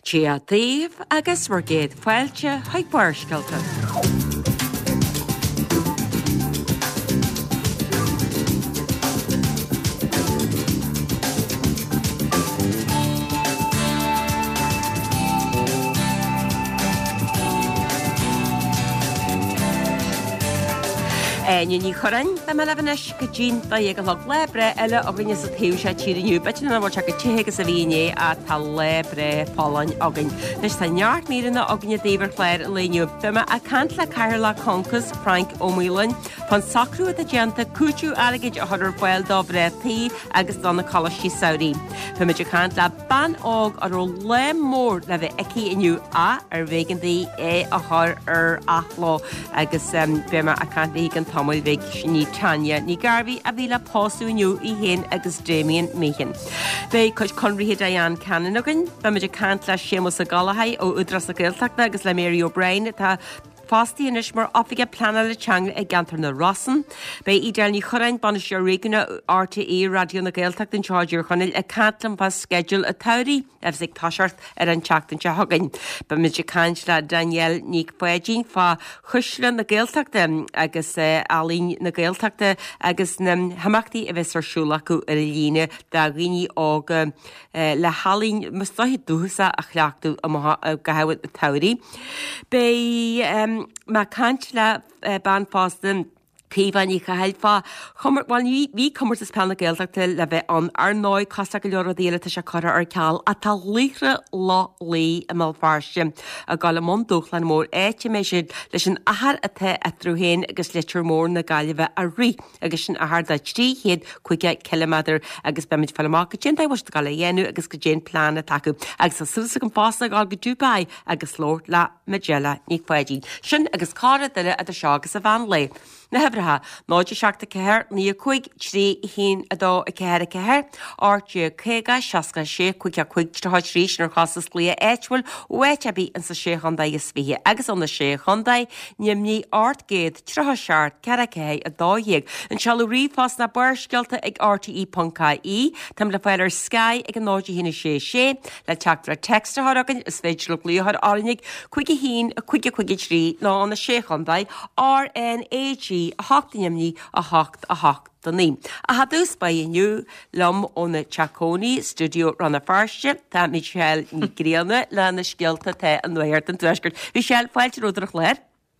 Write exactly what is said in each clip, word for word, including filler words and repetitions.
Chia Dave agus mar géad fáilte haagpáirscalta. Enya ní chorain be me levanis go dín da ag a log lebre eile a gine sa tíú sé tíiriniu, bet na bhil go tíhégus a bhíine a tá lebre fálain again. Nes tá neart míranna agne David Clare léniu be me a cant le Carla Concus Frank O'Mwhelan fan sacrú a dianta cútú aigid a hodar bhil dá bretí agus donna cholasí Saudi. Be me cant le ban ág ar ó le mór le bheith eici iniu a ar bhégandaí é a thar ar athló agus be me a cant ígan Tomil Vig ní Tanya ní Garvey a bhíle pósú inniu i hén agus Damien Meehan. Bé chuid conríthe Diane Cananogan, be meidir cant le Seamus a Galahai ó Udras a Gaeltachta agus le Mary O'Brien tá Fástí inis mar ofige plana le teanga ag gantar na Rossan. Bei idir ní chorain banis ar réganna R T É radio na Gaeltacht den charger chonil a catlan pas schedule a tauri ef sig tasart ar an teachtan se hagain. Be meidir cant le Daniel Nick Poegin fa chuslan na Gaeltachta agus alín na Gaeltachta agus na hamachtaí a bheits ar siúlacu ar a líne da gini og le halín mustahi dúsa a chleachtu a gahawad a tauri. Bei um, ma cant le uh, ban fástan Cíhain í chaheilfa, chumar bhain bhí cumar is peanna Gaeltachta le bheith an ar náid casa go leor a dhéile tá se cara ar ceall a tá líre lá lí a mal farste a gála món dúchlan mór éite mé siad leis an ahar a the a trúhéin agus litir mór na gaiileh a rí agus sin ahar da trí héad chuige kilometr agus beimiid fellach go gin was go le dhéanú agus go gin plán a taú agus a susa go fásta gáil go dúbáid agus lór le Magella ní foiidín. Sin agus cára duile a seo agus a bhain le. Na hebratha, náidir seachta ceir ní a chuig trí hín a dó a ceir a ceir, áirtí chéga seaca sé chuig a chuig tráid rís nar chasas lia éithfuil uéit a bí an sa sé chundaid is bhíthe agus an na sé chundaid níam ní áirt géad trotha seart ceir a céir a dóhéag. An sealú rífás na buirscealta ag R T E dot I E, tam le fáil ar Sky ag an náidir hína sé sé, le teachtar a textar tharagan is féidir le glíothar árinnig chuig a hín a chuig a chuig trí ná an na sé chundaid R N A G a hachtaimní a hacht a hacht daní. A ha dús ba inniu lom ó na Chaconi studio ranna farste tá Michelle ní gríanna le na scialta te an nuhéir an tuisgurt. Michelle, fáilte rúdrach léir?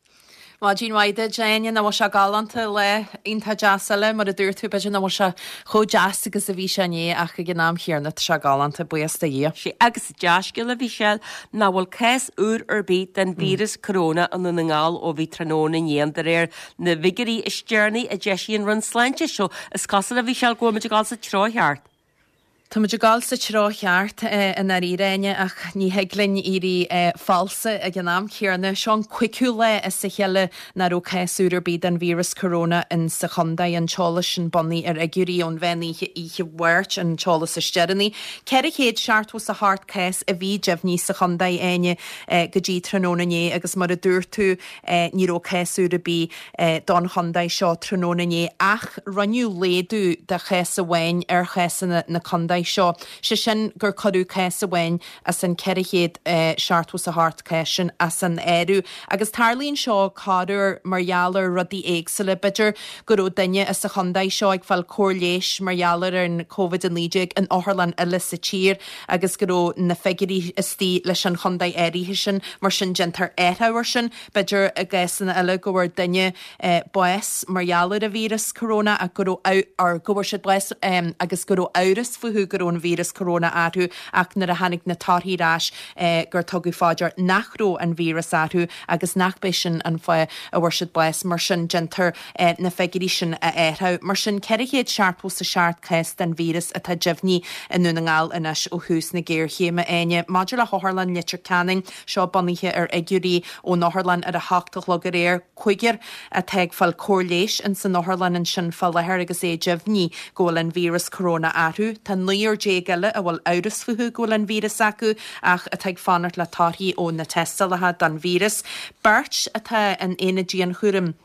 Má dín waide Jane na se galanta le inta jaasala mar a dúirtú beidir na se cho jazz agus a bhí sé ní ach go gnám hiarna se galanta buasta dhé. Sí agus jaasci le bhísel na bhfuil cés úr ar bit den vírus corona an na ngáil ó bhí tróna níandar ar na vigarí istearnaí a deisiíon run sleinte seo is casa a bhísel go meidir gáil sa trátheart. Tá muidir gáil sa trátheart in ar íréine ach ní heglinn írí falsa a gnáam chéarna seán cuiiciú le is sa cheile na ó chéúr bíd an vírus corona in sa chundaid an teála sin bonní ar agurí ón bheníthe ihe bhairt an teála sa steannaí. Ceir chéad seartú sa hart cés a bhí deimhní sa chundaid aine go dtí trónané agus mar a dúirtú ní ó chéúr bí don chundaid seo trónané ach raniu léadú de chés a bhain ar chésanna na chundaid seo. Se sin gur chodú cés a bhain as san ceirichéad seartú sa hart césin as san éú. Agus tarlíonn seo cáúr margheallar rudí éagsala beidir gurú daine as sa chundaid seo ag fáil cóirléis margheallar an COVID an lídeag an áthirlan eile sa tír agus gurú na feigurí istí leis an chundaid éirithe sin mar sin gentar éthhar sin beidir a gaisanna eile gohfuir daine bues margheallar a vírus corona a gurú ar gohfuir si bues agus gurú áras fuú gurún vírus corona áthú ach nar a hanig na tarthírás eh, gur tugu fáidir nachró an vírus áthú agus nachbéisisin an foioi a bhharsid bues mar sin gentar eh, na feigurí sin a éthá mar sin ceirichéad seartú sa seart cés den vírus a tá deimhní inú na ngáil inis ó hús na géir chéime aine. Maidir le Háthirlan litir canning seo boníthe ar aigurí ó Náthirlan ar a háchtach le go réir chuigir a teag fáil cóirléis in san Náthirlan an sin fáil lethir agus é deimhní ggóil an vírus corona áthú. Tá nuor dégeile a bhfuil áras fuú ggóil an vírus acu ach a teag fanart le tarthaí ó na testalathe don vírus. Bert atá an éanaí an churim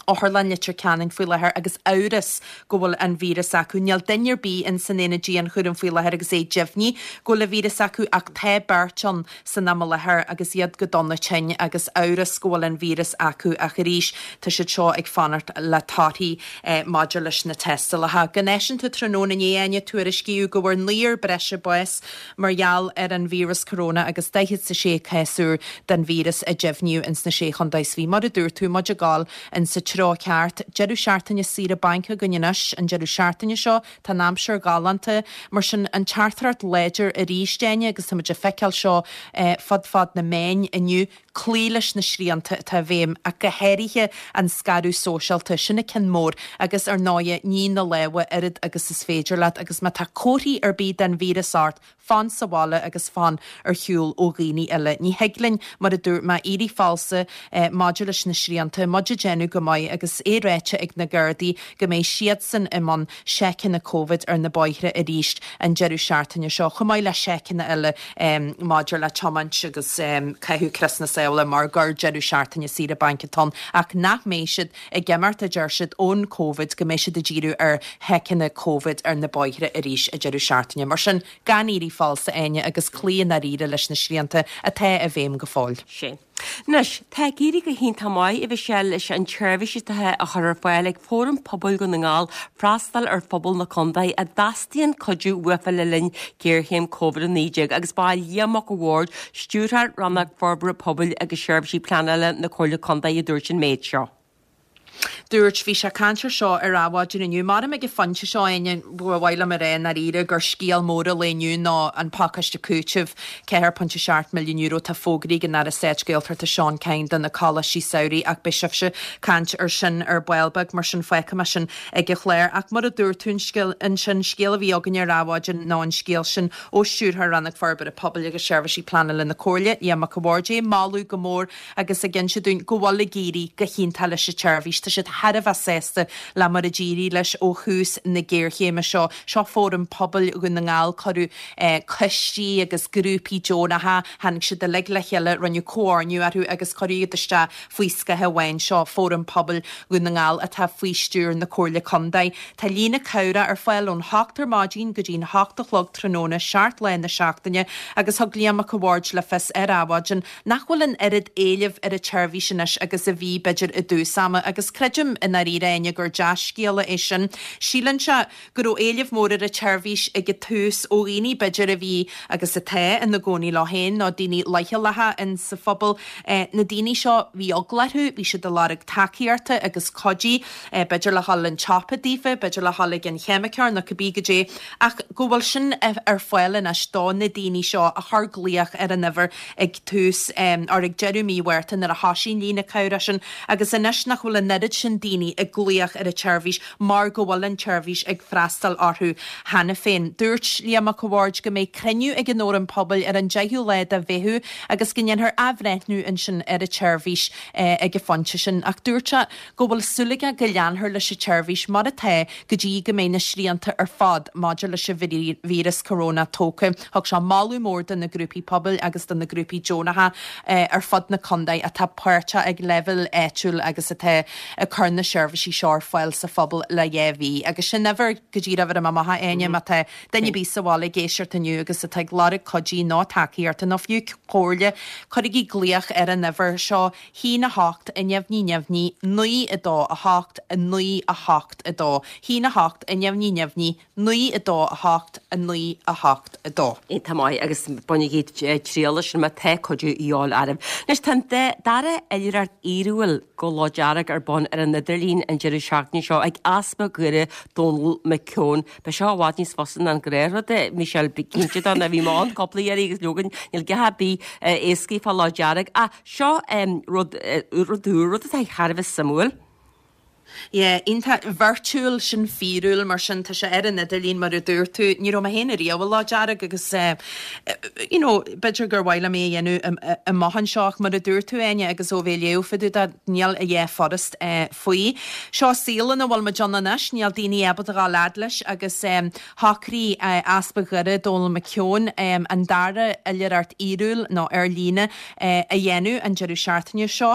áthlan litir ceann faoi lethir agus áras go bhfuil an vírus acu. Níl dainir bí in san éanaí an chuann faoi lethir agus é deimhní go le vírus acu ach té beirtean san am lethir agus iad go donna tein agus áras go bhfuil an vírus acu a choríis tá si seo ag fanart le tátaí eh, maidir leis na testa letha. Gnéisisin tú tróna éine tuairisciú go bhfuir líor breise bues margheall ar an vírus corona agus daithid sa sé chéú den vírus a deimhniú ins na sé chun dais bhí mar a dúr tú maidir gáil in sa trá ceart, jeú seaartainine si a banca gonneis an jeú seaartainine seo tá námseir galanta mar sin an chartart léidir a ríisteine agus tá de feiceil seo eh, fad fad na méin iniu clíles na sríanta tá bhéim a go héirithe an scarú sóisialta sinna cin mór agus ar náide ní na leha irid agus is féidir leat agus me tá cóirí ar bíd den vírusart fan sa bhála agus fan ar hiúil ó ghaoine eile. Ní heiglinn mar a dúr má irí falsa eh, máidir na sríanta maidir genú go maiid agus éréite ag na gurdaí go méid siad san imán secin na Covid ar na baithre a ríist an jeú seaartainine seo chumáid le secin eile um, máidir le chamant agus um, caithú cresna saola mar gur jeú seaartainine si a banketán ach nach méisiid i gceamart a deirsid ón Covid go méisiid a ddíú ar hecin na Covid ar na baithre a ríis a jeú seaartainine mar sin gan írí falsa aine agus clíon na ríide leis na sríanta a té a bhéim go fáil. Sé. Nus, tá géirí go hín tamáid i bheith se leis an tseirbhísithe a chur fáil ag fórum pobl go na ngáil freastal ar phobal na condaid a dastaíonn codú ufa le linn géirchéim Covid níide agus báil dhéamach go bhórd stúrthart rannach forbra pobl agus seirbhísí pleanile na chola condaid a dúirt sin méid seo. Dúirt bhí se cantir seo ar ráháidir inniu mar me go fanse seo aine bhile mar réin ar ire gur scíal móra léniu ná an pakiste cúteh ceir ponte seart milliún euro tá fógraí gan ar a séitgéiltar a Seán Cain den na calla sí saoí ach bisisih se cant ar sin ar bailbeg mar sin foiice me sin ag go chléir ach mar a dúr tún skill in sin scéal a bhí agan ar ráháidir ná an scéal sin ó siúrth rannach farbe a pobl agus seirbhísí planna le na cóirle íamach go bhóré máú go mór agus a gin se dún go bhla géirí go chin tal se tseirbhís si hadh a sésta le mar a ddírí leis ó chús na ggéirchéime seo seo fórum pobl gon na ngáil choú cistí agus grúpií Jonatha hanig si de le le heile runniu cóirniu arú agus choíiste faoiscathe bhain seo fórum pobl gon na ngáil a tá faoistúr na cóirla condaid. Tá lína cera ar fáil ón hátar mádín go dtín hátalog tróna seart le na seachtainine agus thug líamach go bhórd le fis ar áhaidin nachhfuil an irid éileh ar a tseirbhíisinis agus a bhí beidir i dúsama agus creidim in a réine gur deascéala é sin. Sílan se gur ó éileh mór a tseirbhís ag go túús ó rií beidir a bhí agus a té in na gcónaí lehéin ná daoine leiche letha in sa phobal eh, na daoine seo bhí oglathú bhí si de lárig takeíarta agus codí eh, beidir le hallan chapadífa beidir le hallig an chemicear na cobí godé ach go bhfuil sin ar foiilin a stá na daoine seo a th glíoch ar an nihar ag túús um, ar ag Jeremíhuirtain ar a hasín lína cera sin agus inis nach bhfuil a neirid sin daoine ag glíoch ar a tseirbhís mar go bhfuil an tseirbhís ag freastal orthú hena féin. Dúirt líamach go bhórd go méid creniu ag an nóir an pobl ar an deithú leid a bheithú agus gnéanthar ahreithnú in sin ar a tseirbhís eh, ag go fonte sin ach dúirte go bhfuil sulige go leanthir leis a tseirbhís mar a té go dtí go mé na sríanta ar fad maidir leis a vírus corona tóca thug se máú mór den na grúpií pobl agus den na grúpií Jonatha eh, ar fad na condaid a tá páirte ag level éitiúil agus a té a chun na seirbhísí seoir fáil sa phobal le dhéhí agus sin never go dtí a bhar a maithe aine me te daine bí sa bhála géisiart aniu agus a teag lára codí ná takeíart an fiú cóirle chuigí glíoch ar an never seo hí na hácht a neamhní neamhní nuí a dó a hácht a nuí a hácht a dó hí na hácht a neamhní neamhní nuí a dó a hácht a nuí a hácht a dó. É tamáid agus buine géad tríala sin me te codú íáil adam. Nes tan dara eileart íúil go láidearach ar bon ar an Nidirlín an jeú seachtainine seo ag aspa gure Donald McCone be seo bhád níos fosan an gréir de Michelle Bicinse an a bhí máin coplaí ar agus legan níl gahabí écaí fá láidearach a seo rudú rud a Charbh Samuel. Yeah, inta virtual sin fíúil mar sin tá sé an idirlín mar a dúir tú ní ma héanaí a bhfuil lá dearag agus beidir gur bhhaile mé dhéanú a maihan seach mar a dúir tú aine agus ó bhé leofaú a níal a dhé forrast faoi. Seo sílan a bhfuil me Johnanis níal daoine ebad a gá lead leis agus hácrí aspa gure dóla me ceún an dara a leart íúil nó ar lína a dhéanú an jeú seaartainine seo.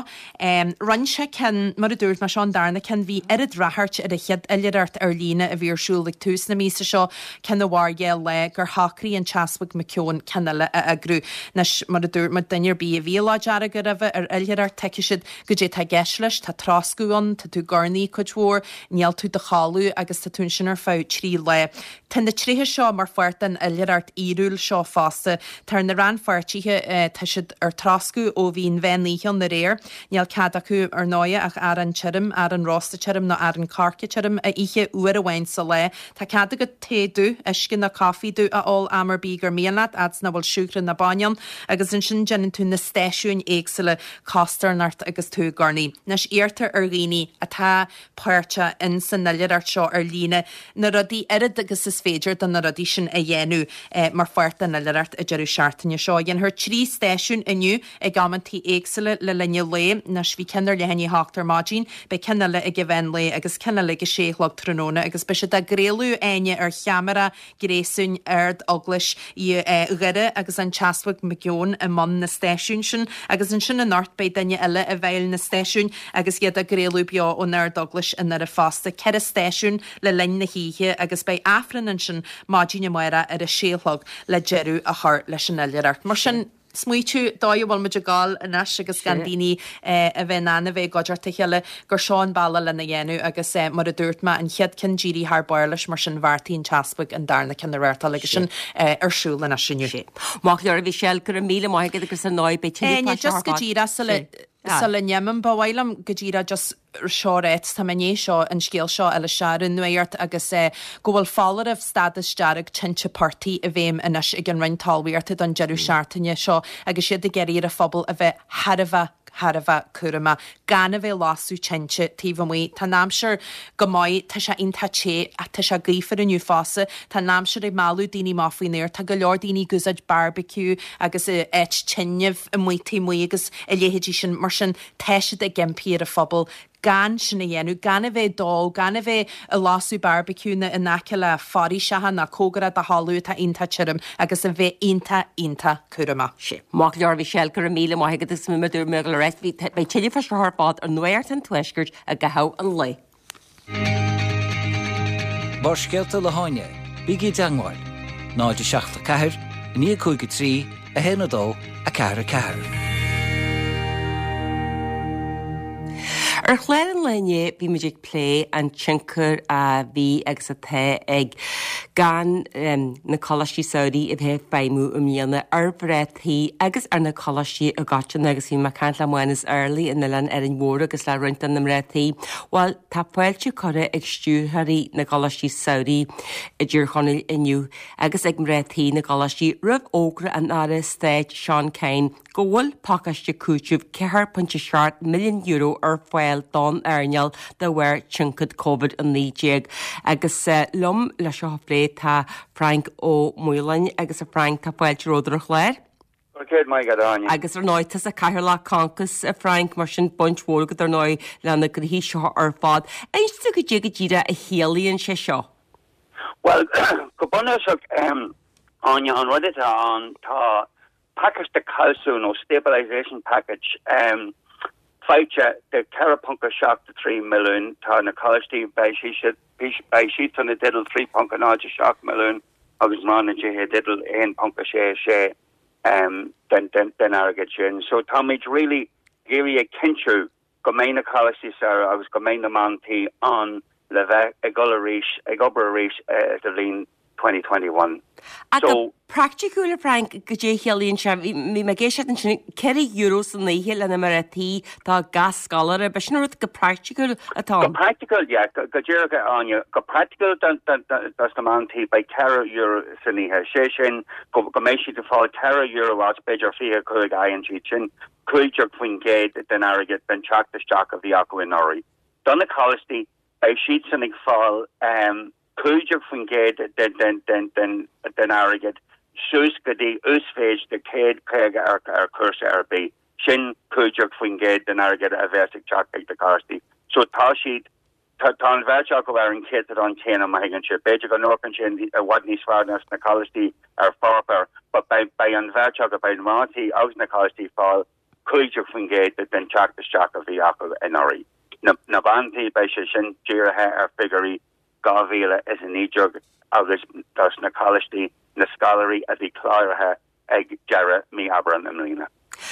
Runse cen mar a dúirt mar seán darna cen bhí erid rathart ar a chead eileart ar lína a bhírsúlaigh tús na mísa seo cen bhhargéil le gur hácraí an teaspaigh me ceún cenile a agrú. Nes mar a dúir mar dainir bí a bhílá deara go raheh ar eileart teiciisiid go dé tá geis leis tá trascúán tá tú garnaí chuidhór níall tú de chaú agus tá tún sin ar fá trí le. Tá na tríthe seo mar fuirt an eileart íúil seo fásta tar na ran fuirtíthe tá siad ar trascú ó bhín bheníon na réir níall cad acu ar náide ach ar an tírim ar an rásta tírim nó ar an carca tírim a ihe uair a bhain sa le. Tá cad go téadú iscin na caíú aáil amar bí gur méanaad as na bhfuil siúgran na bainean agus in sin jean tú na stéisiún éagsile castarnart agus tú garnaí. Nes íartar ar rií a tá páirte in san naileart seo ar lína na rudí irid agus is féidir don na rudí sin a dhéanú mar fuirt an naileart a jeú seaartainine seo. Dhéan thir trí stéisiún inniu ag gamantí éagsile le linne le nas bhí cenar le henní hátar mádín be cenne i gibhen le agus cenne le go séhlog tróna agus be se a gréú aine ar cheamara gréisiún ard aglis i gire agus an teasfuig meún a man na stéisiún sin agus an sin an nart bei daine eile a bhil na stéisiún agus iad a gréú beá ó nerd aglis in ar a fásta ce a stéisiún le lein na híthe agus bei afran an sin mádíine muire ar a séhlog le jeú a th leis an eileart. Mar sin smuitiú dáhil me gáil inas agus Gandíní a bheith anna bheith goidirta heile gur seán bailla lena dhéanú agus mar a dúirtma an chead cin ddíí th bairlis mar sin bhartaín teaspaig an darna cin na réirtal agus sin arsúla na sinniu sé. Má leor a bhí sell gur míle maigad agus an náid be just go ddíra sa le Sa le neamman bhhailam go ddíra just seoréit tá mané seo an scéal seo eile searan nuart agus é go bhfuil fálar ah stadas dearag tinte partí a bhéim inis ag an rintáhaíirta don jeú seaartainine seo agus siad a geirí a phobal a bheith Harbh Harbh curama ganna bheith lasú tinte tíh mí Tá námseir go maiid tá se inta ché a tá se grífar aniu fása Tá námseir i máú daoine máfuoinéir tá go leor daoine gusaid barbecue agus éit tinneh a muotí mu agus i léhéidí sin mar sin teisiid a gimpíar a phobal gan sinna dhéanú ganna bheith dó ganna bheith a lású barbecúna in nace le farí sehan na cógara a hallú tá inta tírim agus a bheith inta inta curama. sé. Má leor bhí sell gur míle maigad is muidir me le réit bhí bei tiile fe thpád ar nuirt an tuisgurt a gathh an lei. Bar scealta le háine, bígí deangáil, náide seachta ceathir, ní chuig go trí a héanadó a ceathir a ceathir. Ar chléir an lenne bhí muidir lé an tincur a bhí agus a the ag gan na cholasí saoí i bheith feimú am míana ar bhreití agus ar na cholasí a gatain agus hí mar cant le muinas early in na len ar an mór agus le roiint an na rétaí. Bhil tá poilte chore ag stúthaí na cholasí saoí i dúr chonil inniu agus ag rétaí na cholasí rih ógra an ára stéid Seán Cain go bhfuil pacaiste cúteamh ceithre punt seart milliún euro ar foiil don airneal de bhhair tincad COVID an níéag agus lom leis seo lé tá Frank ó Múlainn agus a Frank tá foiilte róidir chléir. Agus ar náidtas a caiir le cancas a Frank mar sin bunthór go ar náid lena go hí seo ar fád. Einstu go dtí go ddíra a chéalaíonn sé seo? Well, go buna seach aine an rudite an tá package de calcium or stabilization package um feature the carapunka shock to three million tá na college by she should by she on the diddle three punka naja shock million agus manager he diddle ein punka she she um then then then arrogation so Tommy really giri a kinchu go main college sir I was go main the man tea on leve a gularish a goberish uh the lean twenty twenty-one. So practicúla Frank go dé chealaíonn se mí me géisiad an sin ceir euros san nahe lena mar atí tá gas scalar be sin go practical atá. Go practical, yeah, go dtíir go aine go practical das na mantí by ceir euro san nahe sé sin go go mééis si de fá ceir euro as beidir fihe chuig I N G sin chuidir faoin géad den airgid ben teachtasteach a bhí acu in áirí. donna Collisty by sheets and fall um Kujuk from gate den den den den den arrogant Suskadi usfage the Cade Craig ar ar curse R B Shin Kujuk from gate den arrogant a versic chalk the Collisty so Tashi Tan Verchak wearing kids on chain on my ship Bejig on Norcan Chin a Wadney Swarness na Collisty or Farper but by by on Verchak by Monty out na Collisty fall Kujuk from gate then chalk the shock of the apple and Ori Nabanti by Shin Jira or Figuri Gavila is an ejug agus das na Collisty na scholarly at the Clara ag Jara mi Abra na Melina.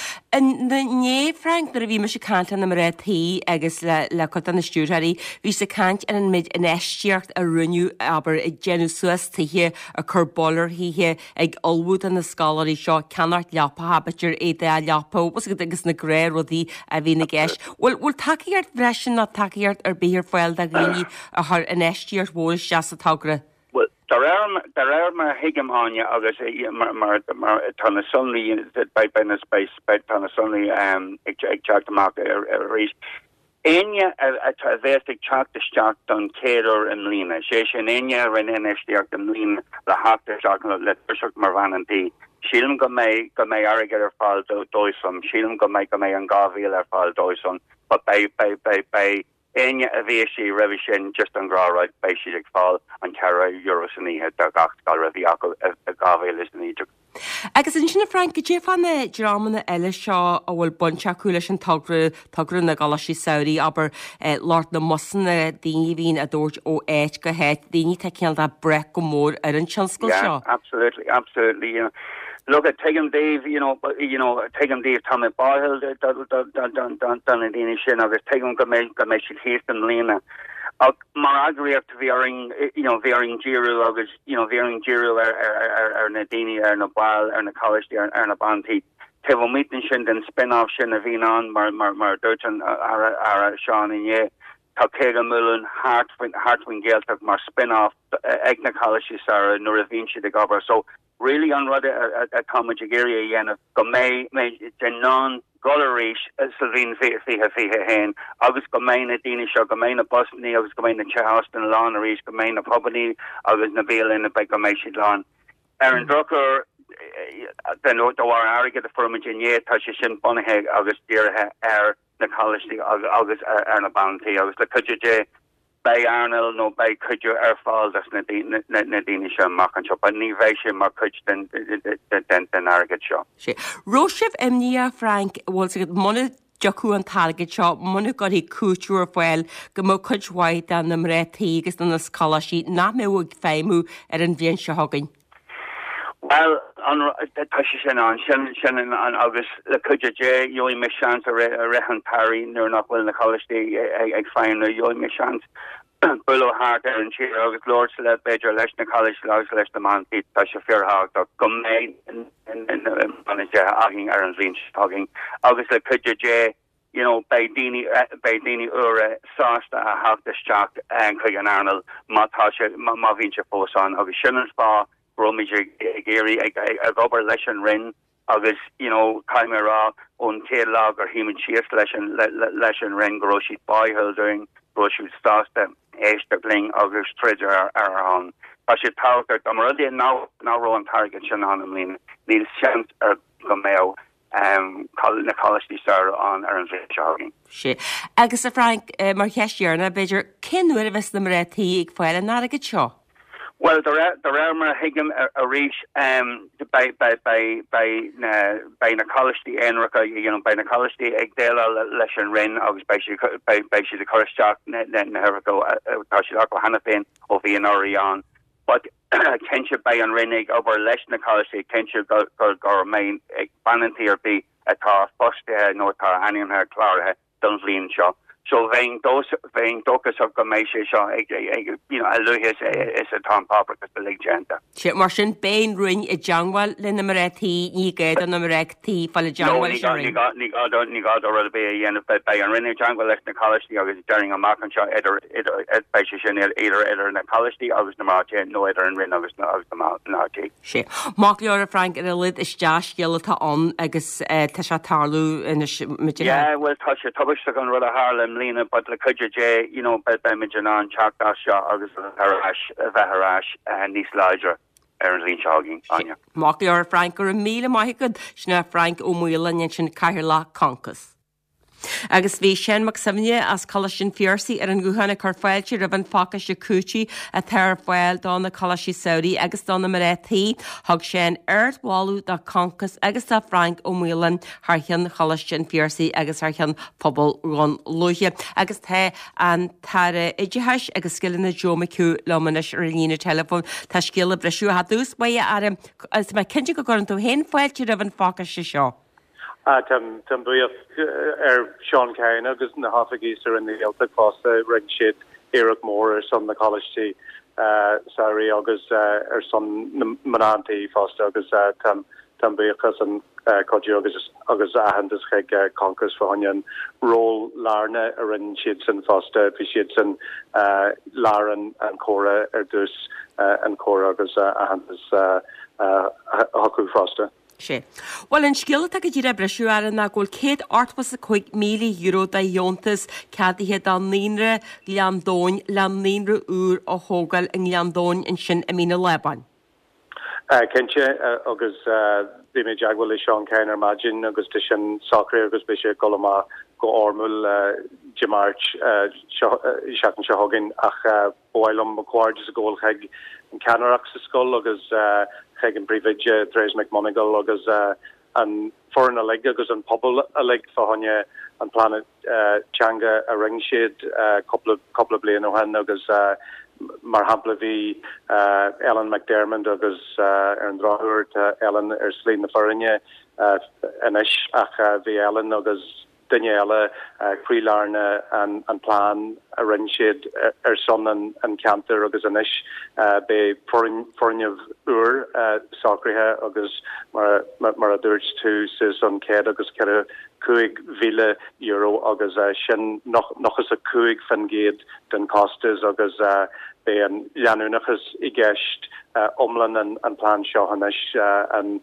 And the nye Frank the vi me se kant an mar tí agus le le cot an stúraí vi se kant an mid an estiart a runú aber ag genu suas tihe a curboller hihe ag olwood an na scholarly seo canart leapa habitur é de leapa was go agus na gré rodí a vi na geis. Well well takeart bresin na takeart ar beer foil da grini a har an estiart wo just a tagra. Dar er mar hegemania agus mar mar mar tan sunny by by na space by tan sunny um ag chat mark a race enya a vestic chat the stock don Cater and Lena session enya ren nfd an Lena la hat the stock let marvan and d shilm go me go me arigator fall do doisum shilm go me go me an gavil er fall doisum but by by by by Enya aviation revision just on gra right basic fall and Cara Eurosini had the gacht Raviaco a Gavel is in Egypt. Agus in sinna Frank dé fan na drama eile seo a bhfuil bunse coolais an tagru tagru na Galasí Saudi aber Lord na Musna daoine hín a dúirt ó éit go héit daoine te ceann a brec go mór ar an tionscail seo. Absolutely, absolutely. You know. Look at Tegum Dave, you know, you know, Tegum Dave Tommy Boyle, done done in Danish, and I was Tegum Gamesh Gamesh Hasten Lena. Maragri up to varying, you know, varying Giru, I was, you know, varying Giru, or Nadini, or Nabal, or College, or Nabanti. Tevo meeting shin, then spin off shin, a Vinon, Mar Mar Mar Durton, Ara Sean, and yeah. Takega Mullen, Hartwin, Hartwin Gaeltag, Mar spin off, Egna College, Sarah, Noravinci, the Gobber. So, really on rather a Comagigiri yen of Gomay, the non Golarish, Sylvine Fiha Fiha Hen, August Gomain, Danish, Gomain, Bosnia, August Gomain, Charleston, Lawn, Arish, Gomain, Pobany, August Nabil, and the Begomashi Lawn. Aaron Drucker, then the war Ariga, the Firmagin, yeah, Tashishin, Bonaheg, August Deer, Air, the College, August Erna Bounty, August the Kujaj. By Arnold, no by Kujo Airfall, that's Nadine Show, Mark and Shop, and Nivation, Mark Kuj, then then Arrogant Show. Roshev Emnia Frank was it Money Jaku and Target Shop, Money got he couture well, Gamo Kuj White and the Mreti, is on the scholar sheet, not me would famu at Invention Hogging. Well, on Tashishan on Shannon on August, the Kuja, Yoy Mishans, a Rehan Parry, near not well in the college day, I find a Yoy Mishans, Bullo Harter and Cheer, August Lord Celeb, Bedger, Leshna College, Laws, Leshna Monty, Tasha Fairhawk, Gummain, and Manager, Hogging, Aaron Lynch, Hogging, August the Kuja, you know, by Dini, by Dini Ura, Sasta, Hawk the Shock, and Kugan Arnold, Matasha, Mavincha Fosan, August Shannon's Bar. Romy Gary, a gober lesson rin, August, you know, Chimera, on tail log or human cheers lesson, lesson rin, Groshi boyholding, Groshi Stasta, Esterling, August Treasure are on. Pasha Tauker, I'm already now, now rolling target, Shannon and Lynn, Neil Shant or Gomeo, um, Colin College Star on Aaron Jogging. Shit. Agus a Frank, Marquesh Yerna, Bidger, Ken Willis the Mareti, Quell and Naragat Shaw. Well, there are there are more higam a reach um by by by by uh, by na college the Enrica, you know, by na college the Egdela lesson ren I was by by by the college jock then her go Tashilock Hannafin of the Orion but Kensha by and Rennig over lesson na college Kensha go go go main Banantir be at our first uh, North Anium her Clara Dunsley shop. So vein those vein docus of Gameshi Shaw, you know, Aluhis is a Tom Popper because the legenda. Shit, Martian, Bain Ring, a Jangwal, Linda Moretti, Nigad, and the Moretti, Fala Jangwal. No, Nigad, Nigad, Nigad, or be a yen of by and Rennie Jangwal, left in the college, I was during a mark and shot, either, either, at Bashan, either, either in the college, I was the March, no, either in Rin, I was not, I was the March. Shit, Mark Laura Frank, and a lid is Josh Yellata on, I guess, Tasha Tarlu, and the Yeah, well, Tasha Tubish, on Rudder Harlem. Lena, but le could je, you know, by by Mijanan, Chakdash, August Harash, Vaharash, and Nis Lager, Aaron Lynch Hogging, Anya. Mockler Frank or a meal, my good, Schna Frank O'Mulan, and Shin Kahila Conkus. Agus bhí sin mac samne as cholassin fiorsaí ar an gúhanna carfáilte ra an fácas de cúti a thar fáil dána cholasí Saudi agus dána mar étaí thug sin airt bháú da concas agus tá Frank O'Mulan tharchan cholassin fiorsaí agus tharchan pobl ron luithe agus the an tar iditheis agus skillanna Jo McCú lomanis ar lína telefón tá scilla breisiú ha dús baie ar as me cinnte go goran tú hen fáilte ra an fácas se seo. Uh, tam tam buíoch ar Sean Cain agus na hafagíar in the Celtic fásta ring siad éireach mór ar son na college uh, Sari agus uh, ar son manantaí fásta agus uh, tam tam buíochas an uh, codú agus agus ahandas chuig uh, concas fáin ról lárna ar rin siad san fásta bhí siad san uh, láran an córa ar dús uh, an córa agus uh, ahandas uh, uh, hocu fásta. sé. Well an skill take dí breisiú ar na ggóil céad artpas a chuig míle euro da Iontas cadithe an níre leandóin le níre úr ó hógal in leandóin in sin a mína leban. Kense agus dé mé jaagwal Sean Cain ar margin agus te sin sacré agus be sé golama go ormul Jamarch seacan se hogin ach bóilm macquard is a ggóil cheig an Canarach sa skol agus cheig an brivige Dres McMonigal agus an foreign a leg agus an pobl a leg fáhanne an planet changa a ringshade couple of couple of blian o hen agus mar hapla vi Ellen McDermott agus ar an drawer Ellen ar slín na farinne inis ach vi Ellen agus Daniela Creelarna an an plan a ringshade ar son an an canter agus inis be foreign of ur sacrehe agus mar mar a dúirt tú sis an céad agus ce cuaig vile euro agus sin noch noch is a cuaig fan géad den costas agus be an leanúnachas i gceist omlan an an plan seo hanis an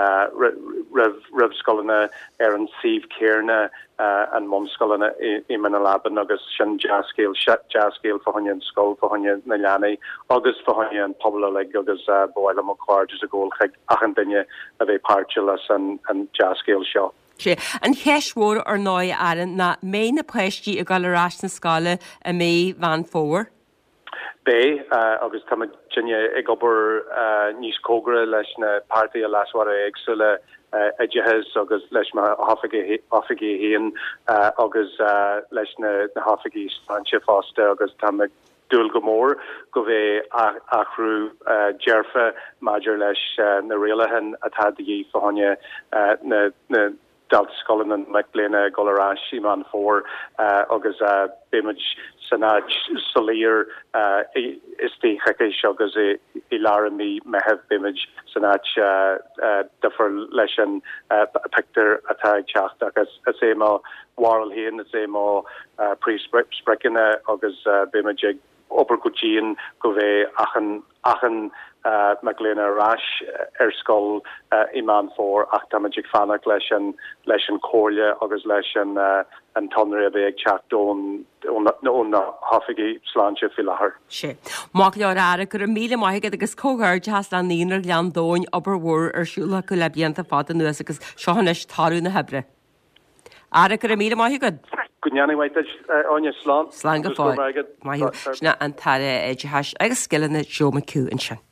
rev rev scolanna ar an sif cairna an mom scolanna i man laban agus sin jazzscale jazzscale fahanne an scol fahanne na leannaí agus fahanne an pobl leg agus bóile mo quard is a ggóil cheig ach an dunne a bheith páirtelas an an jazzscale seo. sé. An cheismór ar náid aran na mé na pleisttí a galrás na scala a mé van fór. Bé agus tá Virginia ag obair níos cógra leis na party a laswar éagsúile a jehes agus leis ma hafigi héan agus leis na hafigi stanse fásta agus tá dúil gomór go bheith achrú jeirfa maidir leis na réalahan atá dí fáhanne na na Dalt Scolan and McLean Golarash Iman four uh, agus uh, Bimage Sanaj Solir uh, Isti Hekish agus Ilarami Mehev Bimage Sanaj uh, uh, Duffer Leshan uh, Pector Atag Chacht agus Asemo Warl Hien Asemo uh, Pre-Sprekina agus uh, Bimage Obergujian Gove Achen Achen Uh, McLean Rash er skol uh, Iman for Achtamajik Fanak Leshan Leshan Korlia agus Leshan uh, and Tonria Beg Chat Don on Hafigi Slanche Filahar. She Mark Yara could a meal my get agus cohort just an inner Jan Don upper war or Shula Kulabianta Fat and Nusikas Shahanish Taru na Hebre. Ara could a meal my good. Kunyani wait on your slant. Slang of my Shna and Tare Edgehash agus skillin Jo McCú in Shan.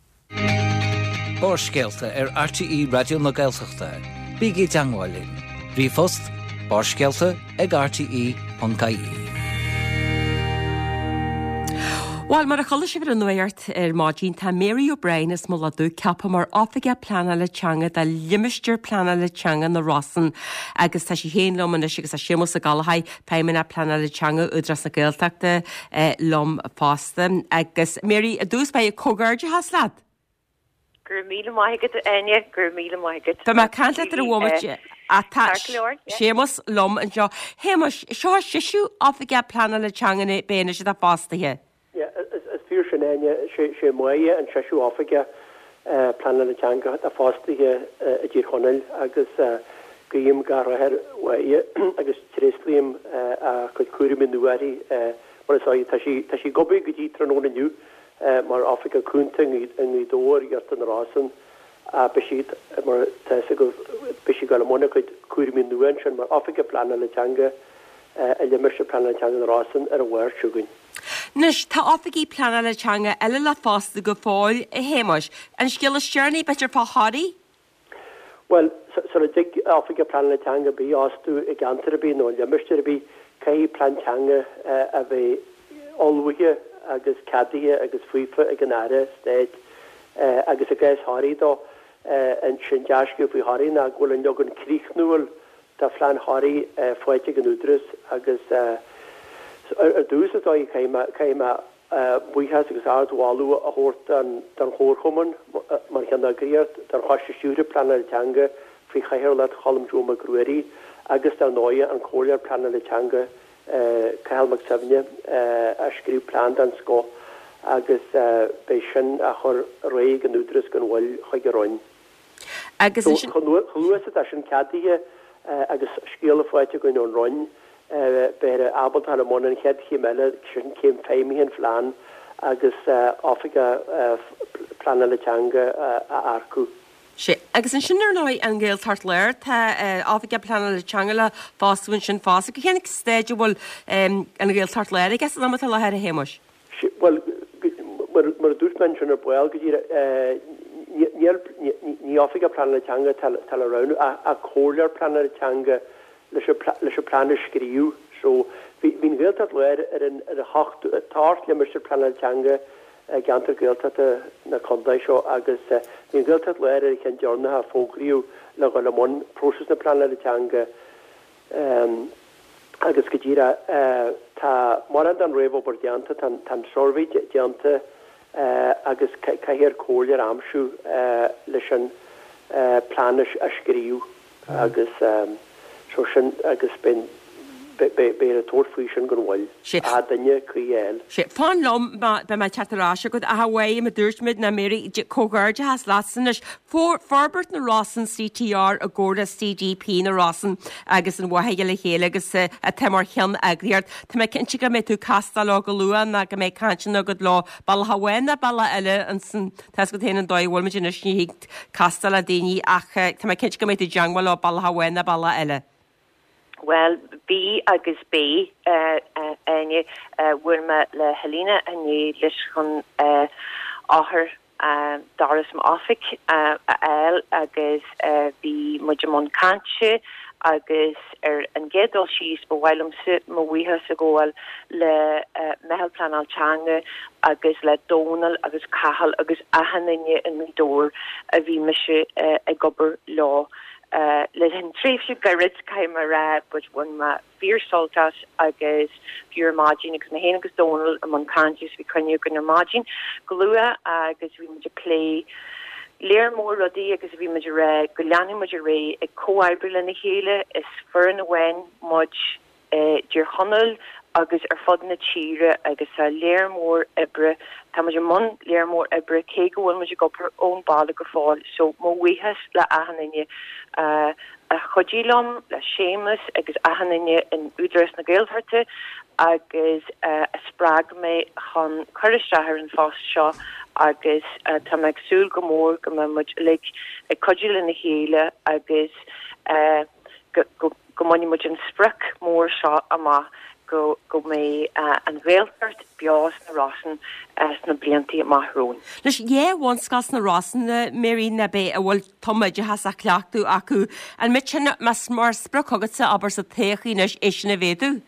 Borskelta ar R T E Radio na Gaeltachta. Biggie Dangwalin. Rifost, Borskelta ag R T E dot I E. Well, mar a cholas sibir an nuairt ar mágin tá Mary O'Brien is mola dú ceapa mar áfige plana le teanga da limisteir plana le teanga na Rossan agus tá si héin lom anis agus a simus a galhaid peimena plana le teanga udras na Gaeltachta lom fásta agus Mary a dús bei a cogarde has lad? Gur míle maigad aine gur míle maigad. Tá má cant le ar a bhhaid a tá sémas lom an seo. Hémas seo siisiú áfige plana le teanga béna si a fástathe. As fear sin aine sé muie an seisiú áfige plana le teanga a fástathe a ddír chonel agus Guim gar her waie agus treslium a chud cuairmin nuari mar sa tá sí gobe gotí tróna nu mar Africa cúnting in í dóir gart an rásan a beisiid mar go beisi gal mna chud cuairmin nuan sin mar Africa plan letanga a limmer se plan letanga an rásan ar a bhhair siúgann. Nus tá áfaí plan letanga eile le fásta go fáil a héimeis an scil stearnaí betir fá háí? Well, so a dig Africa plan letanga bí ástú i gantar bí nó limmerste bí cai plantanga a bheith olhuige agus cadie agus fuifa ag an aire steid agus a gais háí dó an sin deasciú fao háí na ghfuil an jog an críichnúil tá flean háí foiite an údras agus ar dús atá caiime buchas agus ardháú a hort an dan chórchuman mar chean agriart dar hasisiúre plan letanga fao chair le chalamdrúma gruirí agus dar nóia an choir plan letanga Cahalmach Sevne a skriú plan an sco agus bei sin a chur réig an údras gan bhil chuig roiin. Agus chuú a sin cadíthe agus scéal foiite goin an roiin be abal an am an chead chi meile sin céim féimihin fláán agus Africa plan letanga a arcú. sé agus an sinar nói an ggéil tart léir tá áfige plan letanga le fáhain sin fása go chéannig stéide bhfuil an ggéil tart léir ag am le heir a héimeis. Well mar dúsmen sin ar buil go ní áfige plan letanga tal ran a choir plan letanga leis plan skriú so hín ggéil dat léir ar an hocht tart limmer se plan letanga gantar gilta na condai seo agus hín gilta léir ar cen dearna a fógriú le go lemón próses na plan letanga agus go ddíra tá mar an réh obair deanta tan sorví deanta agus caiir cóir amsú leis an plan a skriú agus so sin agus ben be a toorfuí sin gon bhil a danne chuéil. sé fáin lom be mai chatarráise go a hahaid a dúirtmid na mé cógáirde has lásanis for Farbert na Rossan C T R a ggóda C D P na Rossan agus an bhaige le chéile agus a temar chean agriart Tá mé cinnte go mé tú casta lá go luúan na go mé cantin a go lá ball hahainna balla eile an san te go téanaan dóhil me sin ní hiic casta a daoine ach Tá mé cinnte go mé tú deanghil lá ball hahainna balla eile. Well, bí agus bé aine bhuiir me le Helena ané leis chun áthair daras am Afric a eil agus bhí muidir mon canse agus ar an gédal síos ba bhhailm si mo bhuithe a ggóil le mehel plan altanga agus le dónal agus cahal agus ahanine in mi dór a bhí me se ag gobar lá. Uh, le hen tréfse garit caiimar ra, but one ma fear soltas agus fear margin agus na hen agus Donald among canjus vi crunne gunnar margin glua agus vi ma play leer mór rodi agus vi ma ra golani ma ra e coibril in hele is fern wen much uh, dir honnel agus ar fod na tíre agus a léirmór ibre tá ma mon léirmór ibre cé gohfuil ma gopur ón ball go fáil so mo wihas le ahanine uh, a chodílam le sémas agus ahanine in údras na gailharte agus uh, a sppraag mé chun chuiristeir an fás seo agus uh, tá meid súl gomór go ma mu le a codil in na héile agus uh, go go go mani mu an spruk mór seo ama go go mé uh, an bhéaltart beás na Rossan as na blianttí marrún. Leis éhhain scas na Rossan na méí na bé a bhfuil tomaide has a cleachtú acu an mit sin mas mar sprocogad sa aber sa téchaínes is na bhéadú.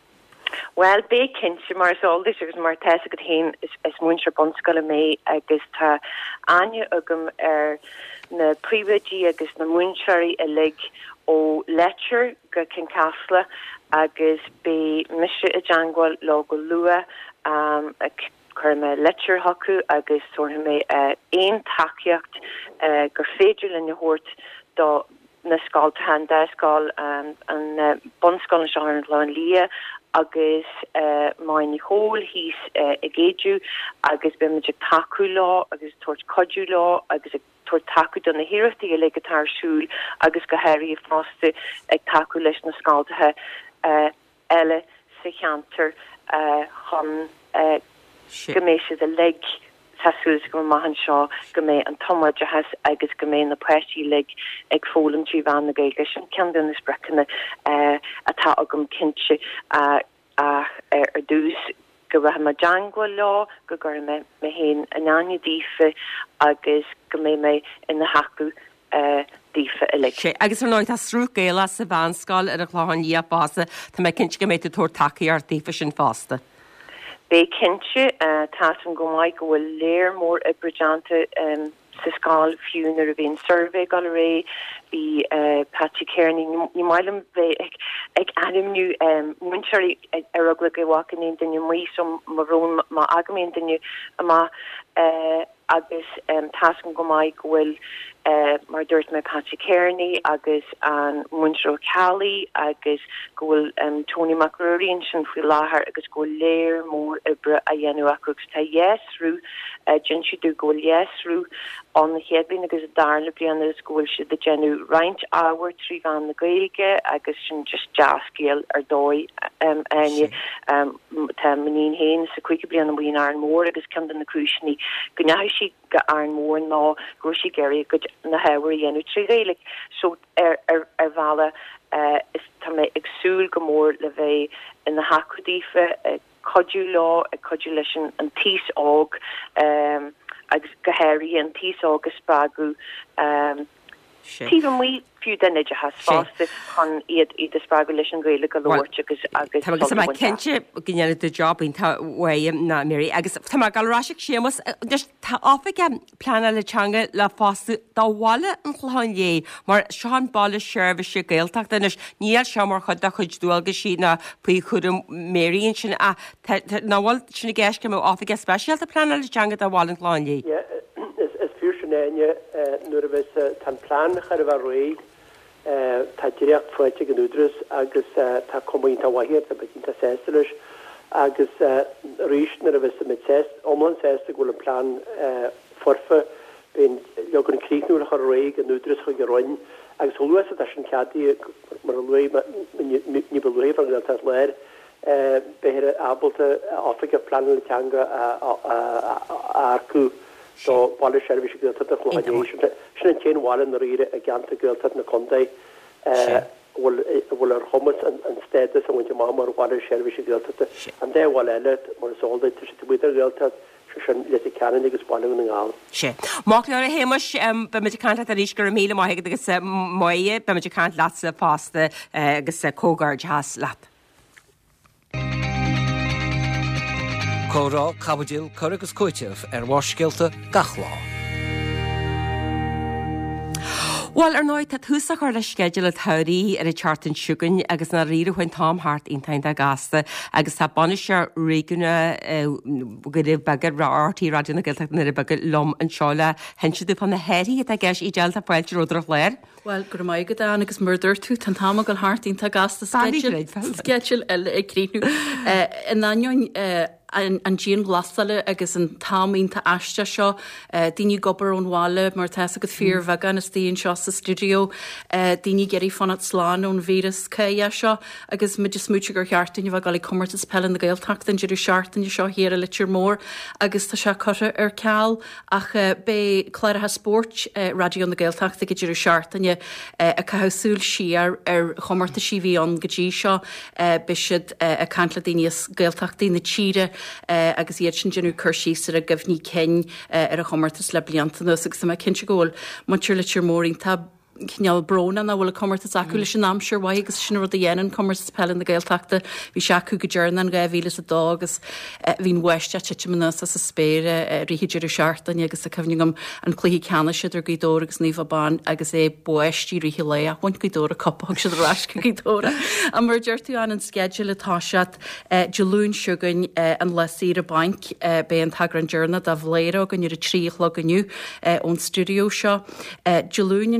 Well, bé kinse mar soldis agus mar te go héin is is muintre bonscoile mé agus tá aine agam ar na prívedí agus na muinseí a lig ó lecher go cin casla agus be misre a jangwal lo go lua um, a churme lecher haku agus sorne me uh, ein takeacht uh, gur féidir in je hoort do na skal hand skal um, an uh, bonskal an le an lia agus main hól hís a géú agus be me taú lá agus toort coú lá agus tuair taú don na hiirtaí le gotásúl agus go heirí fáste ag taú leis na sáiltathe eile sa cheantar chun goméisi a le tasús go mahan seo go mé an tomaide has agus go mé na pretí le ag fólam trí van na gaige sin cean is brecanna atá agam cinse a ar dús go bhfuil ma deangua lá go gur me me héin an aine dífa agus go mé mé ina hacu dífa le. Agus ar náid tá srú géile sa bhanscáil ar a chláin í bása tá mé cinse go méid a tóir takeí ar dífa sin fásta. Bé kinse uh, tá an go mai go bhfuil léir mór i brejante um, sa scáil fiún ar a bhíon survey gal ré í uh, Patty Kearney ní mailam bheith ag, ag animnú um, muinteir ar agla go bhhacan éon duine mí som marrón má agamén duine má uh, agus um, tá an go mai go bhfuil Uh, mar dúirt me Patty Kearney agus an Munro Cali agus gohfuil um, Tony McRory sin fao láthair agus go léir mór ibre a dhéanú acrúgus tá yesrú uh, gin si dú gohfuil yesrú an na héadblin agus a darla blianana is gohfuil si de genú roint áhar trí bhan na gaige agus sin just jazzcéal ar dói um, aine um, tá manín héin sa cuiige blianana bhíon ar an mór agus cean na cruisní go neá si go ar an mór ná go si geirí go na hewer yennu trí rélik so er er er vala uh, is ta me exúl gomór le ve in na hakudífe a coú lá a codulation an tís og um, agus gohéri an tís agus spragu um, tí mí fiú denide has fáste chun iad iad a spragu leis an gréile go lóir agus agus agus mai kense gnéanana de jobbing tá waim na Mary agus tá galráisiigh sémas tá áfik plana letanga le fástu dáháile an chláin lé mar seán balle seirbh se géilteach denis níl se mar chud a chuid dúalga sí na puí chum Maryon sin a náhil sinna ggéisce mé áfik speisialt a plana letanga dáháil an chláin lé. Nene nuair a bheits tan plán char a bh ré tá direacht foiite an údras agus tá comínta wahiad a beginnta séistelis agus ríis nar a bheits mit omlan séiste gohfuil an plán forfa ben legan críicnúil chu ré an údras chu go roiin agus thuúas a sin ceadí mar ní beléh an tá léir behéir ábalta áfrica plán letanga arcú so wall service gilta a chloation sin chéin wall an riire a ganta gilta na condé bhfuil ar thomas an status a bhainte má mar wall service gilta an dé bhil eile mar solda tu si buidir gilta sin le cean agus ballú na gáil. sé. Má le a héimeis be me canta a ríis gur míle maithe agus muie be me cant lása fásta agus cógáid has leat. Córá cabadil chur agus coitimh ar bhaiscéalta gachlá. Well ar náid tá thusa chuir le skeidil a thairí ar a chartan siúgan agus na riidir chuin Tom Hart intain a gasta agus tá banise réúna go raibh bagad ráirtaí radioúna gilteach na bagad lom an seála hense dú pan na heirí a gceis í dealta foiilte róidir léir. Well gur mai go dána agus murder tú tan táma go hartínta gasta skeil eile ag críú in nain an ddíon glasala agus an támínta aiste seo daoine gobar ón bháile mar te go fíor bhegan is tíon seo sa studio daoine geirí fanna sláán ón víras cé seo agus mu smúte gur cheartain bh gáí commartas pellan na gailteachtain idir seaartain seo hir a litir mór agus tá se chute ar ceall ach bé chléirethe sport radio na gailteachta go idir seaartainine a cathsúil siar ar chomarta si bhí an gotí seo be siad a cantla daoine gailteachtaí na tíre Uh, agus iad sin genú chuirsí a gofhní cén uh, ar a chomartas le blianana agus sem cinse ggóil muir le tíir móring tá Cneal brona na bhfuil commartas acu leis an amsir bhaid agus sin rud a dhéanaan commartas pellan na gailteachta bhí seacu go ddearna an gaibhílas a dá agus bhín weiste tiitimna sa sa spéire rihiidir seaartain agus a cefningam an clúí ceanna siad ar gaidóra agus níomh ban agus é buistí rihí le a bhaint gaidóra coppach siad rás go gaidóra. A mar deirtú an an skeidil atá sead dealún siúgain an lesí a bank be an tagran dearna a bhléire gan ar a tríoch le ganniu ón studio seo. Dealúnin sin an les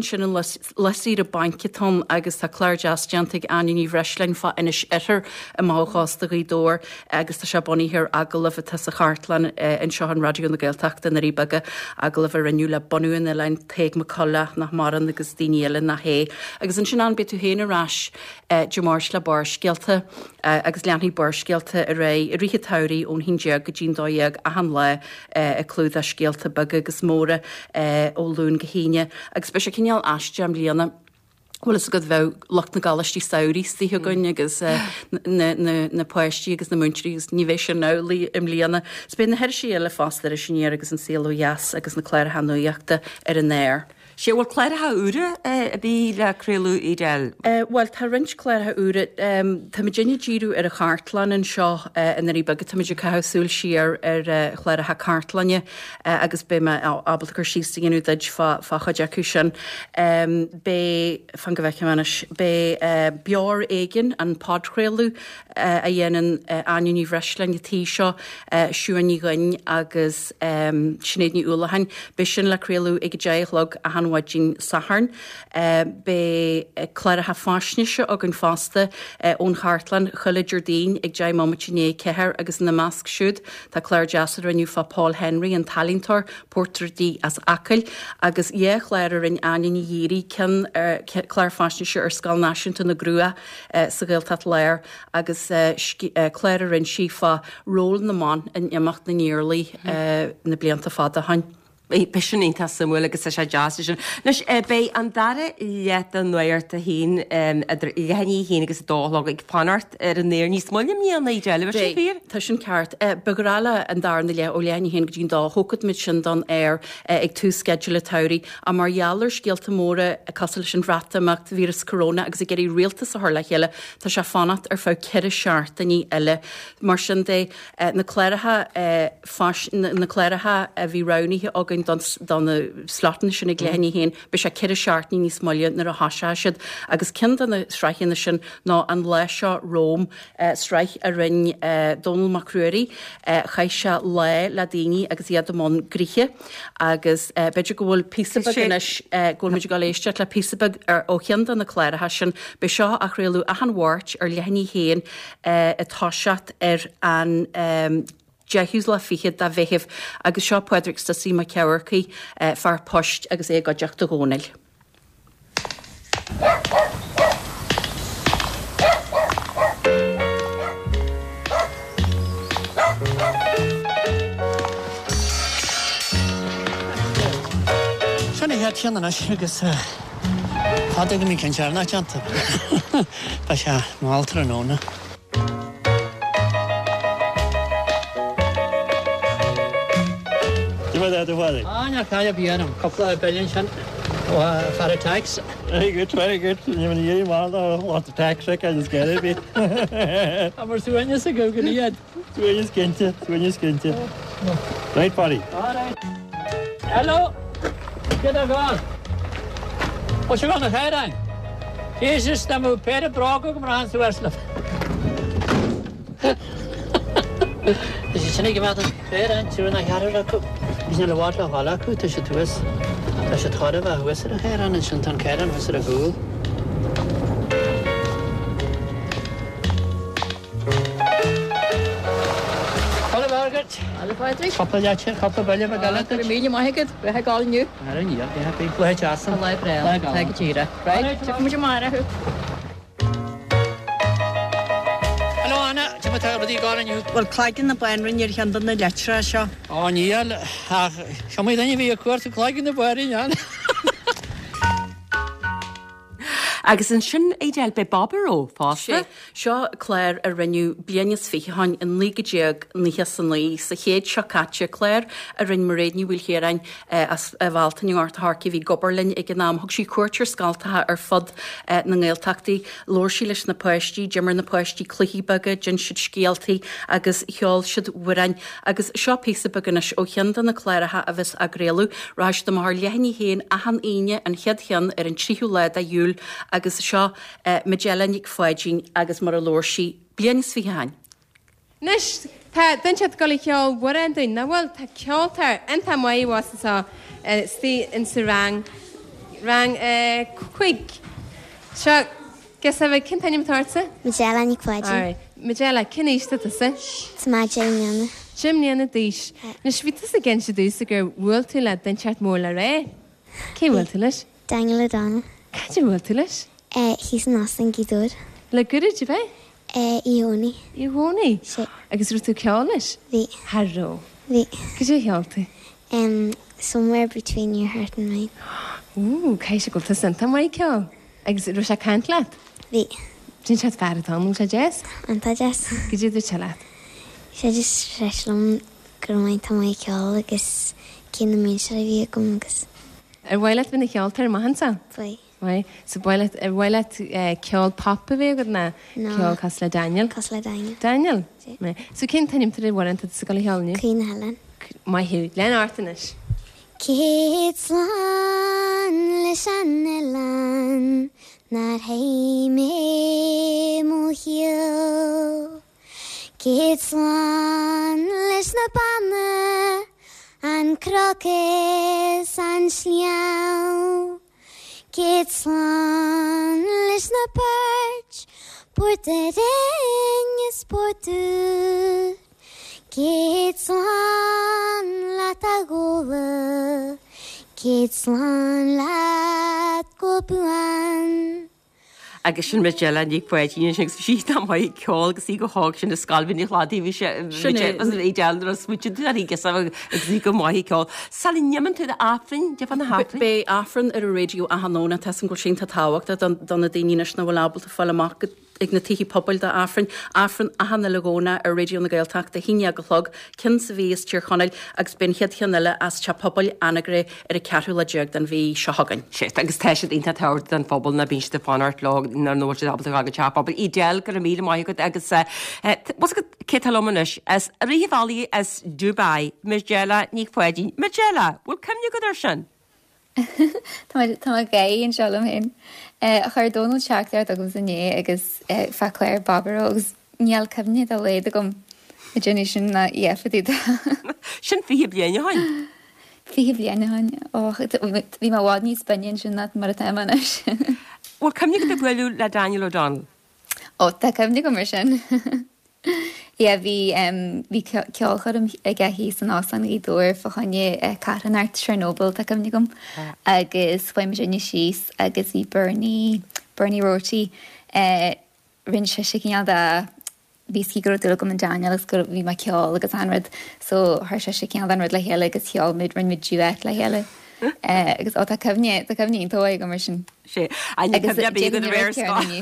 lesí a banketón agus tá chláir jazzjantig aní bhreislein fa inis itir a máásta dór agus tá se buí hir agalh a tas a chartlan in seo an radioú na Gaeltachta na ríbaga agalh a rinú le bonúin na lein teag me cholla nach maran agus daile na hé. agus an sin an bitú héna rás Jamars le barsgealte agus leanhí barsgealte a ré rithe tairí ón hín deag go dín dóag a han le a clúd a sgealte bag agus móra ó lún gohíine agus be se cinál aiste am líana. Well is go bheith locht na galistí saoí títhe goine agus na poisttí agus na muintrí agus ní bhééis sin nálí im líana. Spé na heir sí eile fásta a sinnéar agus an síú jaas agus na chléir hanúíachta ar an néir. sé bhfuil chléirethe úra a bhí leréú ideal? Well tá rint chléirethe úra Tá déine díú ar a chartlan an seo in rí bagad táidir cathsúil siar ar chléirethe cartlanne agus be abalgur síú deid facha deú sin. Bé fan go bheicimeis bé beor éigen an padréalú a dhéanaan aúní bhreislein tí seo siúaní gain agus sinnéadní úlahain, be sin leréalú ag déichlog a han Wajin Saharn be chléirethe fásneise ag an fásta ón Hartland chuile Jordín ag dé mamatiné cethir agus na masc siúd tá chléir jaasar riniu fa Paul Henry an talintor Portradí as acail agus é chléir in aine dhéirí cin chléir fásneise ar scal náisiúnta na grua sa ggéiltat léir agus chléir rinn si fa ról na man in imacht na níorlaí na blianta fada hain. Peisiúnta samúla agus sé jazz sin. Nus bé an dare le an nuirta hín heí hína agus dálog ag fanart ar an néir níos mlim íonna déile sé fír? Tá sin ceart beráile an darna le ó leanana hén go dín dá thugad mit sin don air ag tú skedule tairí a marhealar scialta móra a cosil sin rataach vírus corona agus i géirí rialtas a th le chéile tá se fanat ar fá ceir seart a ní eile mar sin dé na chléirethe na chléirethe a bhí raníthe agan don slatan sin ag léhanní héin be se ceir seaartní níos moile nar a hasisiid agus cin na sreichéine sin ná an lei seo Róm sreich a rinn Donald Macruirí chaid se le le daoine agus iad amón gríthe agus beidir go bhfuil písabagis ggóil muidir galéiste le písabag ar ó chean na chléirethe sin be seo a réalú a an bhhairt ar lehanní héin atáseat ar an Jehús le fichiad a bheitheh agus seo Pedric sa sí ma cehaircaí fear poist agus é go deachta gónail. Sena head teanna agus fada go mí cin tearna teanta ba se máiltar an óna. Anya kaya bianam couple of billion chan for a tax. Very good, very good. You mean you want what the tax I just get it bit. I'm doing this a go good yet. When you skin to, when you skin to. Right, buddy. All right. Hello. Get a gun. What's you gonna head on? Jesus, the move paid a brogo come around to Westliff. Is it sneaking about the fair and two and I had a cook? Is it a water of Halaku to shoot to us? I should thought of a whistle of hair on and Shantan Karen, whistle of Google. Hello, Margaret. Hello, Patrick. Couple of yachting, couple of billion of gallant. I'm meaning my head. We're calling you. I don't know. They have been play Jason. Hello, Brad. Thank you, right? Check me your mind. Well, clagin na bainrin ar chean na letra seo. Ó níl se mé daine bhí a cuairta clagin na bainrin an. Agus an sin éideal be Bobber ó fásta. Seo Claire a riniu blianas fichain in lígadéag ní san lí sa chéad seo caite Claire a rinn mar réadniu bhfuil chéarain as bháltaí ortthci bhí gobarlinn ag gnám thug sí cuairtir scaltathe ar fod na ggéalteachtaí lóirsí leis na poisttí, Jimmar na poisttí cluichíbaga gin siad scéaltaí agus cheáil siad bhrain agus seo písabagannis ó cheandan na chléirethe a bheits a gréalú ráis do mar lehanní héin a han aine an chead chean ar an tríú leid a dúil agus seo Magellanig foiidín agus mar a lóirsí blianas fi hain. Nis tá den siad go ceol bhfuin na bhfuil tá ceoltar an tá maií was sa tí in sa rang rang chuig. Seo gus a bheith cin tanim tarsa? Magella ní cuaidí. Magella, cin éiste sa? Tá Jimníana. Jimníana díis. Na svítas a gin se dús a gur bhfuil tú le den teart mór le ré? Cé bhfuil tú leis? Daniel O'Donnell. Caidir bhfuil tú leis? Hís an asan gíúr. Le gurid de bheith? Ióní. Ióní? Agus ru tú ceáil leis? Bhí. Harró? Bhí. Go sé cheálta? Somewhere between your heart and mine. Ú, cai se go tá santa mai ceáil. Agus ru se cant leat? Bhí. Dín se feartá mú se jazz? Antá jazz. Go dé dú se leat? sé just freislam gur maiid tá mai ceáil agus cin na mí se a bhí gom agus. Ar bhile bhína ceoltar mahansa? Bhí. Bhí. So bhile ar bhile ceol papa bhí go na ceol cos le Daniel? Cos le Daniel. Daniel? So cin tanim tar bhhaanta sa go heolní? Cín Helen. Mai hiú, len átanis. Kitslán leis an elan nar heimé mo hiú. Kitslán leis na banna an crocus an sliau. Kitslán leis na perch portering is portur. Kitslán lat a gola, Kitslán lat gobuan. Agus sin Magella ní poetíine sin sí am mai ceol gus í go hág sin na scalbhíní chládaí bhí sé é dealra smuitiú a rígus agus sí go maithí ceol. Salí neaman tú áfrin de fan na hafrin? Bé áfran ar a réú a hanóna te an go sin tá táhacht donna daoine na bhfuil ábalta fáil amach ag na tíí pobl de áfrin, áfrin a hanna legóna ar réú na gailteach de híine agolog, cin sa bhíos tíor chonail agus ben chead cheanile as te pobl anagré ar a cearú le deag den bhí se hagan. Sé, agus teisiid ínta teir den pobl na bín de fanart le nar nóir se abal aga te pobl í déal gur a mí mai go agus was go citalómanis as riomhálí as Dubai, Magella ní poedín. Magella, bhfuil cemne go ar sin? Tá gé an selam hin. A chuir Donald Seachtar agus inné agus facléir Barbara agus níall cemne a léad a gom na déine sin na éfadí. Sin fi bliana hain? Fi bliana hain. Bhí má bhád níos Spain sin na mar a taimanis. Bhil cemne go bhfuilú le Daniel O'Donnell? Ó, tá cemne go mar sin. Ja, bhí bhí ceolchar a gahí san ásan í dúir fachanne caranart Chernobyl tá cemne gom agus foiim sinne síos agus bhí Bernie Bernie Rorty rinn se sicinál a bhí cí gur dul gom an Daniel agus gur bhí mai ceol agus anrad so th se sicinál anrad le heile agus ceol mid rinn mid duet le heile. agus á tá cemne tá cemne tóid go mar sin. sé agus bí go réir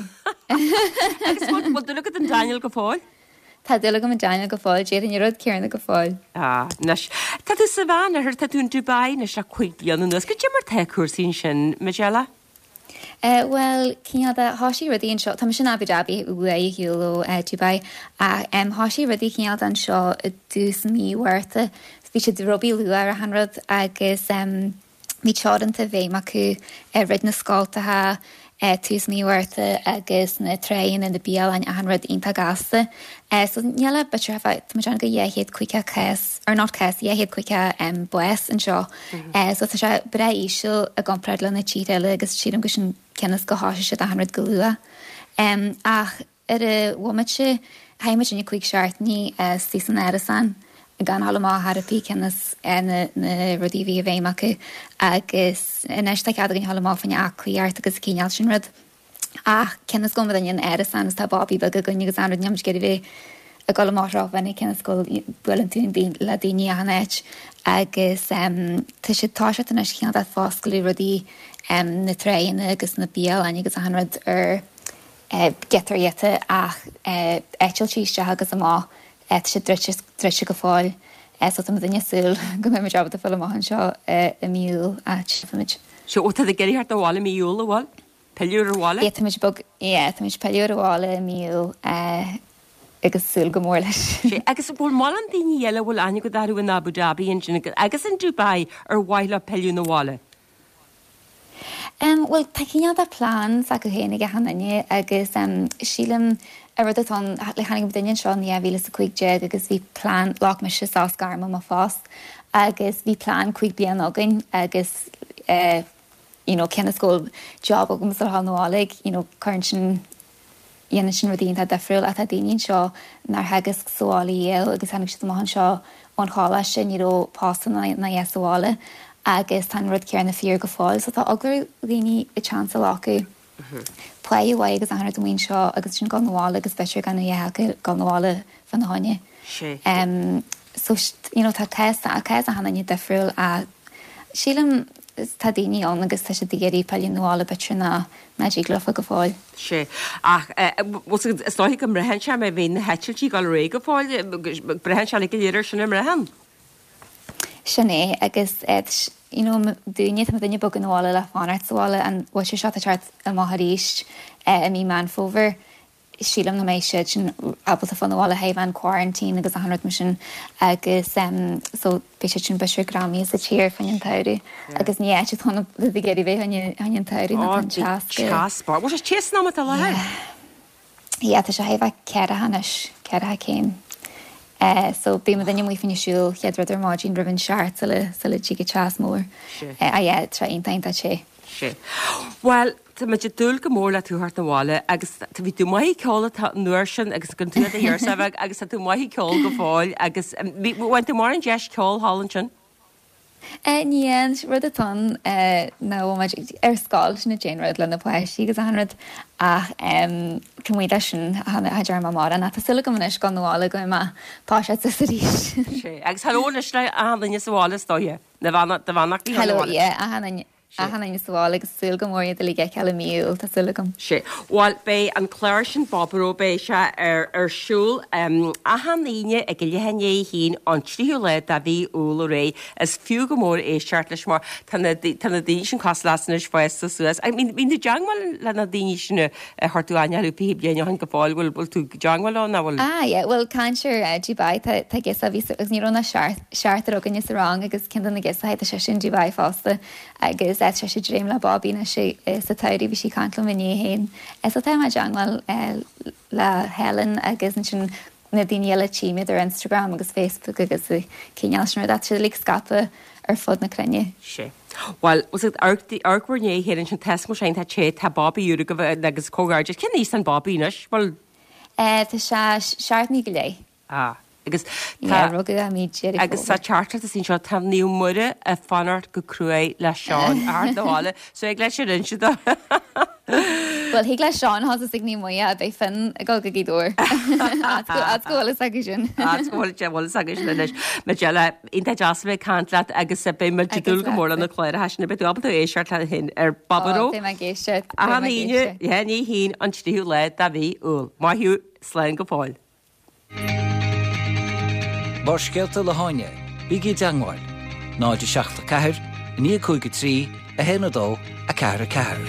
agus bhil dul an Daniel go fáil? Tá dula go an Daniel go fáil, déad an rud cearna go fáil. Ah, nes. Tá tú sa bhana ar tá tún Dubai nes le chuig blianana nus, go dtí mar te cuasín sin, Magella? Well, cíneada háisí rudí an seo, tá sin Abu Dhabi ua i hiúló Dubai, a háisí rudí cíneada an seo dús míhuirta, bhí sé robí lua ar a hanrad agus mí teádanta bhéh acu rid na scáiltathe, tús míhuirta agus na tréin in na bíalain a hanrad ínta gasta. So neala bitir a bheith tá go dhéhéad cuiice cés, ar not cés, dhéhéad cuiice bues an seo. So tá sé bre ísio a gompraid le na tíile agus tíadam go sin cenas go háise a hanrad go lua. Ach ar a bhhaimiid haimiid sin cuiig seartní sí san airisan, gan hala má harapí cenas na rudí bhí a bhéim acu agus inéis tá cead gin hala má fanne acuíart agus cíneal sin rud. Ach cenas go daon airas an tá Bobby be go gunne agus anrad neamid geidir bhéh a go márá bhena cenas go bulan tún bí le daoine a hanéit agus tá sé táise an is chéan fáscailí rudí na tréine agus na bíal aine agus a hanrad ar getarhéte ach éil tíiste agus amá sé dreise go fáil so tá daine súil go mé job a fuil amán seo i míú a sifaid. Se ó a geiríart bhála míúla bháil? Peúr bhála? É táid bog é táid peúr bhála míú agus súil go mór leis. Agus bhfuil má an daoine eile bhfuil aine go darú in Abu Dhabi agus in Dubai ar bhaile peú na bhála. Um, well, tá cínead a plán sa go hénig a hanine agus um, sílam a rud atá le chanig daine seo ní a bhíle sa chuig deag agus bhí plán lách me se sáscarma má fás agus bhí plán chuig blian agan agus uh, you know, cenne scóil job agam sa hánálaigh, you know, chuann sin dhéana sin rudaonnta defriúil a tá daoine seo nar hagus sála dhéal agus hanig si amhan seo an chála sin, you know, pásan na na dhéasála agus tan rud cear na fíor go fáil, so tá agur daoine i chance acu. Play away agus anhar domain seo agus sin gan bhála agus feisiir gan dhéhacha gan bhála fan na haine. Um, so, you know, tá cais a cais a hanaine defriúil a sílam tá daoine an agus tá sé digéirí peilíon nóála betre na naidí glufa go fáil. sé ach stáí go brehan se mé bhíon hetiltí gal ré go fáil brehan se go léidir sin brehan. Sinné agus you know, dúine tá duine bog an nóála le fánartsála an bhil se seo teart a maitharíist a mí man fóver. Sílam na mééis sé sin abal a fan bhála haimhan quarantín agus a hanrad mu sin agus um, so bé sé sin beisiir gramí a tíir fan an tairú agus ní éit tháina géirí bhéh an tairú na Chaspar. Bú sé tías ná a le? Ié tá sé haimh cead a hanis cead a céim. So bí me daine mí finisisiúil cheadradidir mágin ribhann seart sa le tí go teas mór a dhé tre aontainta sé. sé. Well, Tá me dúil go mór le túthart na bháile agus tá bhí tú maithí ceála nuair sin agus go tú a dhéarsabh agus tú maithí ceáil go fáil agus bhain tú mar an deis ceáil hálann sin? Níon rud atá nó ar sáil sin na déanrad le na poisí agus anrad ach cumide sin dear má mar an a sula go muis gan bhála go má páise sa ríis. sé agus halónas le a hanne sa bhála stoie na bhannach í a a hanna sáil agus sul go mór le ge ce míú tá sulagam. sé. Bháil bé an chléir sin Bobbaró bé se ar arsúl a haíine ag go lehanné hín an tríú le a bhí úla ré is fiú go mór é seart leis mar tanna daine sin cos lasna foies suas. Bhín de deangháil le na daine sinna hartú aineú pí déine an go fáil bhfuil bhil tú deangháil ná bhfuil. Ah, yeah, well caiinseir Dubai tá gus a ví agus nírónna seart a gan is rang agus cin na gus a sé sin Dubai fásta agus se sé dréim le Bobbí na sé sa tairí bhí sí cantla miní héin. Is a téim deangáil le Helen agus sin na daine tíimiid ar Instagram agus Facebook agus cíneal sin dat sé lí scape ar fud na crunne. sé. Well, was it argwarné héann sin test mar sé tá sé tá Bobbí úra go bh agus cógáidir cin níos an Bobbínas? Well, Tá se seaartní go lé. Ah. agus rugad a mí agus sa chartar a sin seo tam níú mure a fanart go crué le seán ardáile, so ag lei sé rin si do. Well, hí le seán há a signí mu a b fin a go go gíúir agóla a sin. Áhil te bhil a sin leis me deile inta deasfu cantlaat agus sé bé me dul go mór an na chléir heisna be ab éisiart le hin ar Bobbaró géiste a íine héní hín an tíú le a bhí úl má hiú slein go fáil. Bar skelta le háine, bígé deangáil, náide seachta ceathir, ní chuig go trí, a héanadó a ceathir a ceathir.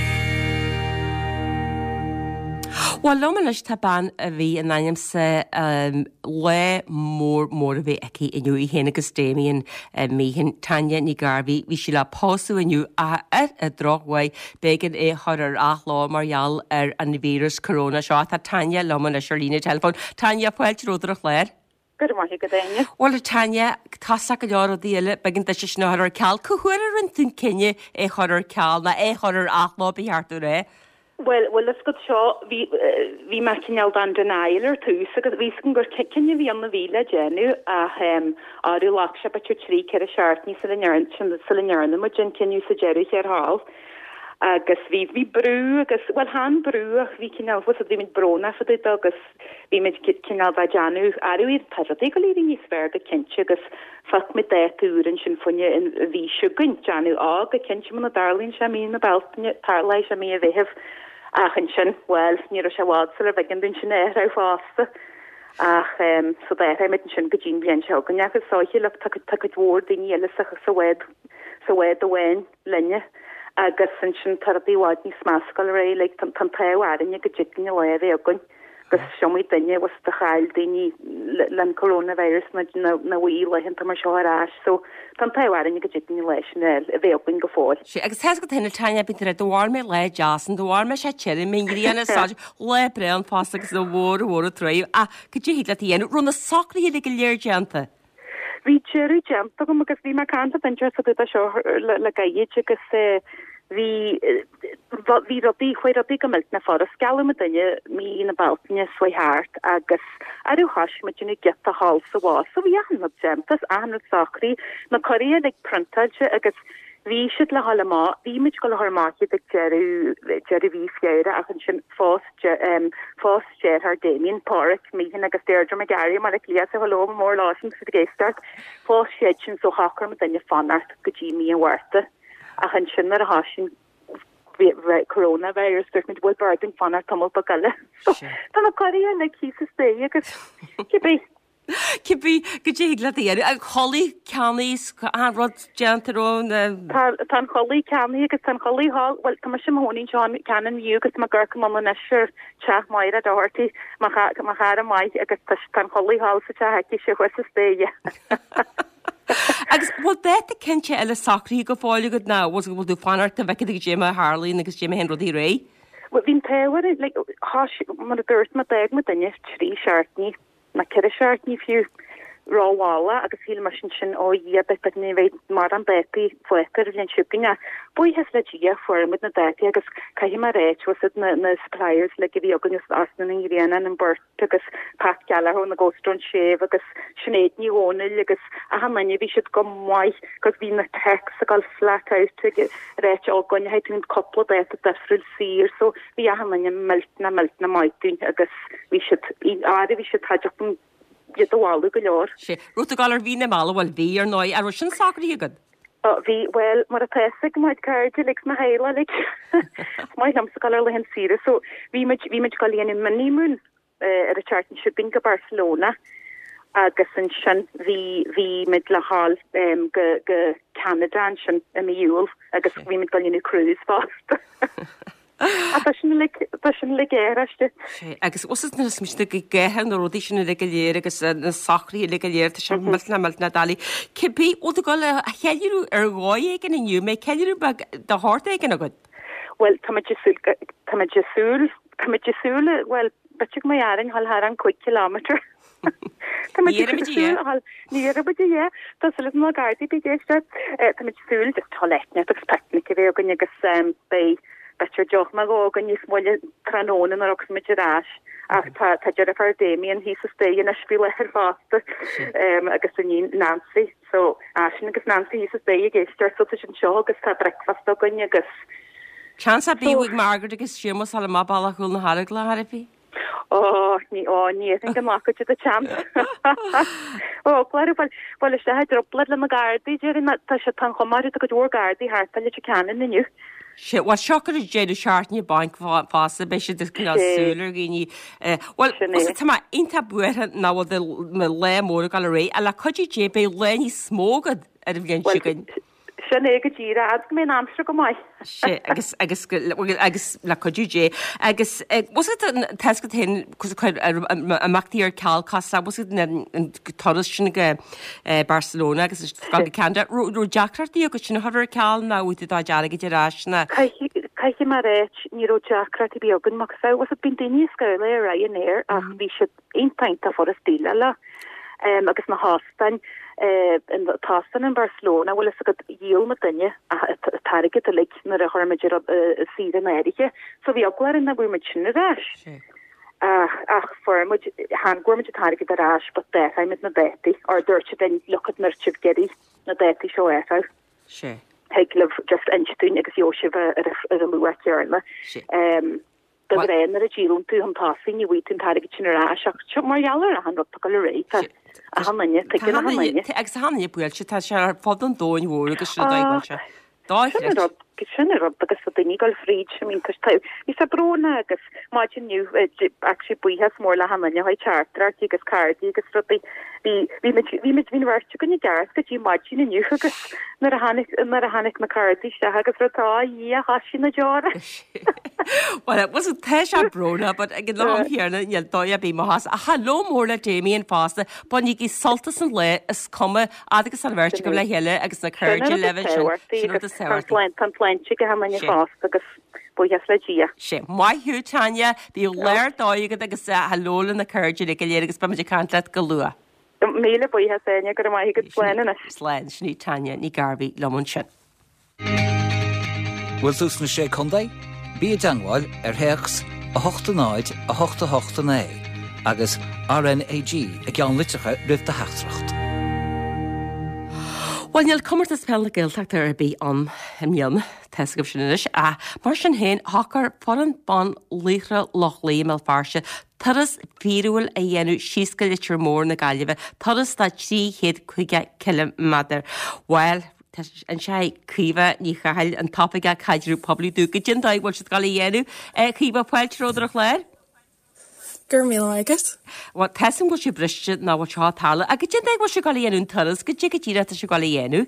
Well, loman leis tá ban a bhí an aim sa le mór mór a bheith aici inniu i héna agus déimíon míhinn Tanya ní garbhí bhí si le pósú inniu a ar a droghhaid bégan é thar ar ath lá margheall ar an vírus corona seo tá Tanya loman leis ar lína telefón. Tanya, foiilte róidir chléir? Well, Tanya, tasa go leor díile begin de sin ar ceall chuhuiir an tún cinenne é choir ceall na é choir achlá beheartú ré. Well, well, let's go seo hí mar cinneal dan denair tús agus ví gur cinenne hí an na bhíle gennu a áú lach se beú trí ce a seartní sa learn sin sa learnna mu gin cinniu sa jeú ar hall. agus hí hí brú agus well han brúach hí cinál was a dí mit brona fa agus hí mit cinál bheit deanú aúid tar go líí ní sver go cinse agus fat mit déúrin sin funne in hí siúgunn deanú á go cinse man na darlín se mí na beltne tarlai se mí a bhéheh achan sin well ní se bhád sa a bheitgin dún sin éir á fásta ach um, so bé mit sin go dín blian se gan agus sáhi le take dór daine eile sa sa wed sa wed a wein lenne. agus san sin tarbíháid ní smáscal ré le tan tahaine go jigne le a gunn gus seomí daine was de chail daoine len coronavirus na na bhí le hen mar seorás so tan tahaine go jigne leis a bhéoin go fáil. Sí agus he go tena taine bin a dohhar me le jasan dohhar me sé teri mé ríanana sa le bre an fásta agus do bhór bhór a tréh a go dtí hí le dhéanú runna sacraí le go léirgeanta. Bhí tíú jump go agus bhí mar canta an sa a seo le gaiide agus hí hí rodí chuir rodí go milt na fá a scala me dunne mí na baltine swaart agus aú has me dúna get a hall sa bhá, so bhí an gemtas an sacrí na choí ag printaide agus hí si le hall má híimiid go harmáid ag jeú jeú hí fiire a chun sin fás fás sé haar Damien Park mí agus déirdra me garí mar lí a halló mór lá sa géistart fás sé sin so hachar me dunne fanart go dí mí an warte a chun sin ar a hasin coronavirus gur mit bhfuil bardin fannar tomol ba galle. Tá choí le cí sa sté agus cibé. Cibí go dtí le dhéir a cholí ceanníos an rud deantarón Tá cholí ceanní agus tan cholí hall well tá sem hónin John canan viú agus má gur má neir teach maiid a dáirtaí má cha a maiid agus tan cholí hall sa te heici se chu sa stéige. Agus bhil déta cinnte eile sacraí go fáile go ná was go bhfuil dú fanart a bheice Jimime Harlín agus Jimime Henrodí ré? Well hín tehar le mar a dúirt ma deag me danne trí seartní na ce seartní fiú ráhála agus hí mar sin sin ó dhé be be ní bhéid mar an bépi foitar linn siúpinne. Bui hes le dí formid na déti agus caihí mar réit was na na suppliers le go bhí agus asna in réan an burt agus pat geala na gostron séh agus sinnéad níhónil agus a ha manne bhí siad go maiid gus bhí na tex a gal flat out réit ágáin heit tún coppla beit a defriil sír so bhí a ha manne melt na melt na maidún agus bhí siad ári bhí siad haidirpun je doálu go leor. sé Rúta galar vína mála bhil bhí ar nói ar sin sacraí agad. Bhí well mar a pesig maid cairde lig na héile lig maid am sa galar le hen sire so bhí meid bhí meid galíon in maníún ar a chartan shipping go Barcelona agus an sin hí hí mid le hall go go Canada an sin a miúil agus bhí meid galíonú cruise fast. sin le géiste. Agus os na smiste go ggéhan nó rodí sinna le léir agus na sacraí le léir se na melt na dalí. Cibí ó go le a cheirú ar gáé gan inniu mé ceirú de háta gan a god? Well tamsúl tamsúle well bet mé aring hall haar an quick kilometer. Ní budé tá se má gardi be géiste tamsúl de toiletne expectnik bvé gon agus bei. Beir joch me go gan níos moile tranónin ar ox midirrás ach tá Jennifer Damien hí sa stéin a spíle ar fásta agus a ní Nancy so asin agus Nancy hí sa sté géisteir so sin seo agus tá breakfast a gonne agus. Chans a bíh Margaret agus simas al má ball chuil na Harrig le Harpi? Ó ní á ní an goach a champ. Ó chláir bhil se heid dropla le na gardaí déirin tá se tan chomar a go dúór gardaí hátal le canan naniu. sé bhil seachar is déidir seaartní bank fása be sé disúlar gní Well tá inta buire ná me le mór gal ré a le chudí dé be lení smógad ar bhíon sigan. Sin é go ddíra a mé amstra go maiid. sé agus agus agus le chudúé agus was te go hen amachtaí ar ceall casa was toras sin go Barcelona agus gal Canada ru Jackratí agus sin thoir ceall ná úta dá deala go deráisna. Caiiche mar réit ní ro Jackratí began mac fá was bin daine scoile a Ryanair ach bhí si eintainta for a stíle le agus na hástain. in tastan in Barcelona well is go yiel me dunne tarige te lik na a harmeidir si an erige so vi aglar in na bu mit sin ras ach for han go me tarige a ras but de I mit na beti or durche den look at mer gedi na beti show e sé he just einstún agus jo a a luarle um réin a ddíún tú an tasing i bhhuiin taige sinrá seach marhealar a han go ré a hanne ag hanne buil se tá se ar fod an dóin hór agus se dá sinnne agus fa danígal fríd sem mín ta ís a brona agus mániu actually buíthe mór le hanne ha chartar agus cardí agus rudi vi mit vín ver gonne gar go dí máin inniu agus nar a hannig nar a hannig na cardí se agus ratá í a hasí na jara. Well, it was a teis a brona, but ag lá hiarna ial dóia bí has a halló mór le Damien fásta, bon ní í soltas an le is komme agus an verte go le heile agus na chuirde le tan pleintse go ha man fásta agus buhes le dia. sé mai hiú Tanya bí leir dóigad agus hallóla na chuirde le go légus ba meidir cant le go lua. Míle buhes aine go mai go slein Slein sní Tanya ní garbí lomún sin. Bhfuil tús na sé chundaí? Bí deangáil ar theachs a hochtanáid a hochta hochtané agus R N A G ag ceann litrecha ribh de heachtracht. Bhainneal cummart a spell na Gaeltacht ar a bí an himionn teas go sinnis a mar sin héin hachar foran ban líchra lochlaí mé farse taras fíúil a dhéanú síosca litir mór na Gaillimhe taras tá trí héad chuige kilometr. Well, an sé críomh ní chail an tappaige caiidrú poblú dú go gin daag bhil si gáil dhéanú críomh poiltróidirach léir? Gur mí agus? Wa tesim go si briste ná bhil seo talla a go gin daag bhil si gáil dhéanún taras go dtí go tíra a si gáil dhéanú.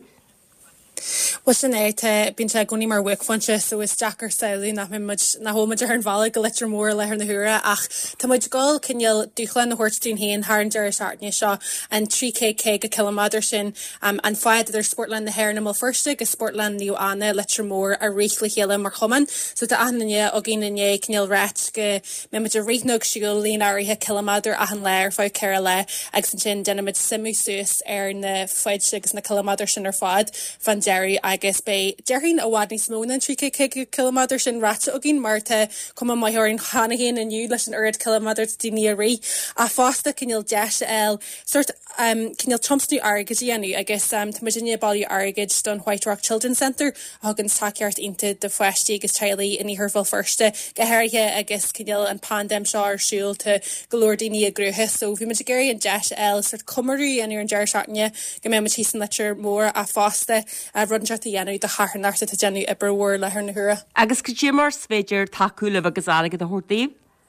Was sin é te bín te goní mar wiicfanse so is Jackar saoú nach na hóidir ar an bhla go litir mór le ar na hura ach tá muid gáil cinneal dúchlan na hhortún héon th an deir seartne seo an trí cé cé go kilometr sin um, an fáid idir Sportland na hair na má firste go Sportland níú anna litir mór a richla chéile mar chuman so tá anne a gin inné cinneal réit go mé muid a rinog siúil líon áirithe kilometr a an léir fá ceir le ag san sin denimiid simú suas ar na fáid agus na kilometr sin ar fád fan Jerry agus bei Jerryn a wadní smóna trí kilometr sin rate a gin Marta cum mai in Hanagin and you leis an ard kilometr daine a ri a fásta cinneal de el sort um cinneal chomsnú agus dhéanú agus um Virginia Bally Argage don White Rock Children's Centre hagan takeart inte de fuistí agus teilí in ihirfuil firste gohéirithe agus cinneal an pandem seo ar siúil te golóir daine a grúthe so bhí me géirí an de el sort cummarú an ar an deir seartne go mé tí san letir mór a fásta a run a dhéanú de charnachta a genú i brehór le na hura. Agus go dtí mar féidir takeúlah agus aige a thuirtaí?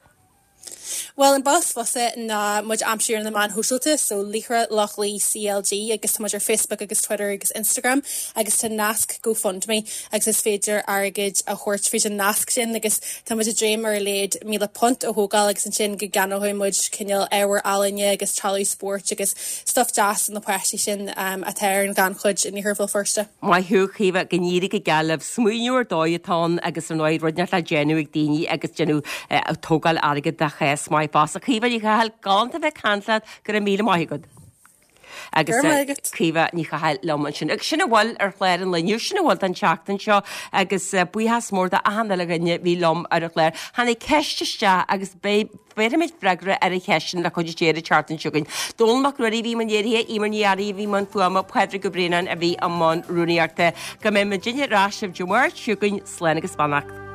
Well an bus was it na muid amsúr na man húsilte so líchra lochlaí C L G agus muidir Facebook agus Twitter agus Instagram agus tá nasc GoFundMe agus is féidir airgid a chóirt fé an nasc sin agus tá muid a dream ar léad míle punt a hógáil agus an sin go ganóid muid cinneal éhar alainne agus talú sport agus stuff jazz an na puistí sin um, a teir an gan chuid in ihirfuil firste. Mai thuúchéh gníri go galibh smúúir dóidtá agus an nóid runeart le genú ag daoine agus genú uh, tógáil aige de ches mai bás a chríomh ní chail gáanta bheith canlaad gur a míle maigad. Agus críomh ní chail leman sin. Ag sinna bhil ar chléir an leniu sinna bhil an teachtain seo agus buíhas mór de ahanana le rinne bhí lom ar a chléir. Hanna ceisteste agus béimiid freigra ar a cheistin le chuidir déad chartan siúgain. Dólmach ruí bhí man dhéirithe ímar níarí bhí man fuama Pedra go brénan a bhí am man rúnaíarta go mé man dinne ráisih Jomar siúgain sléna agus Spannach.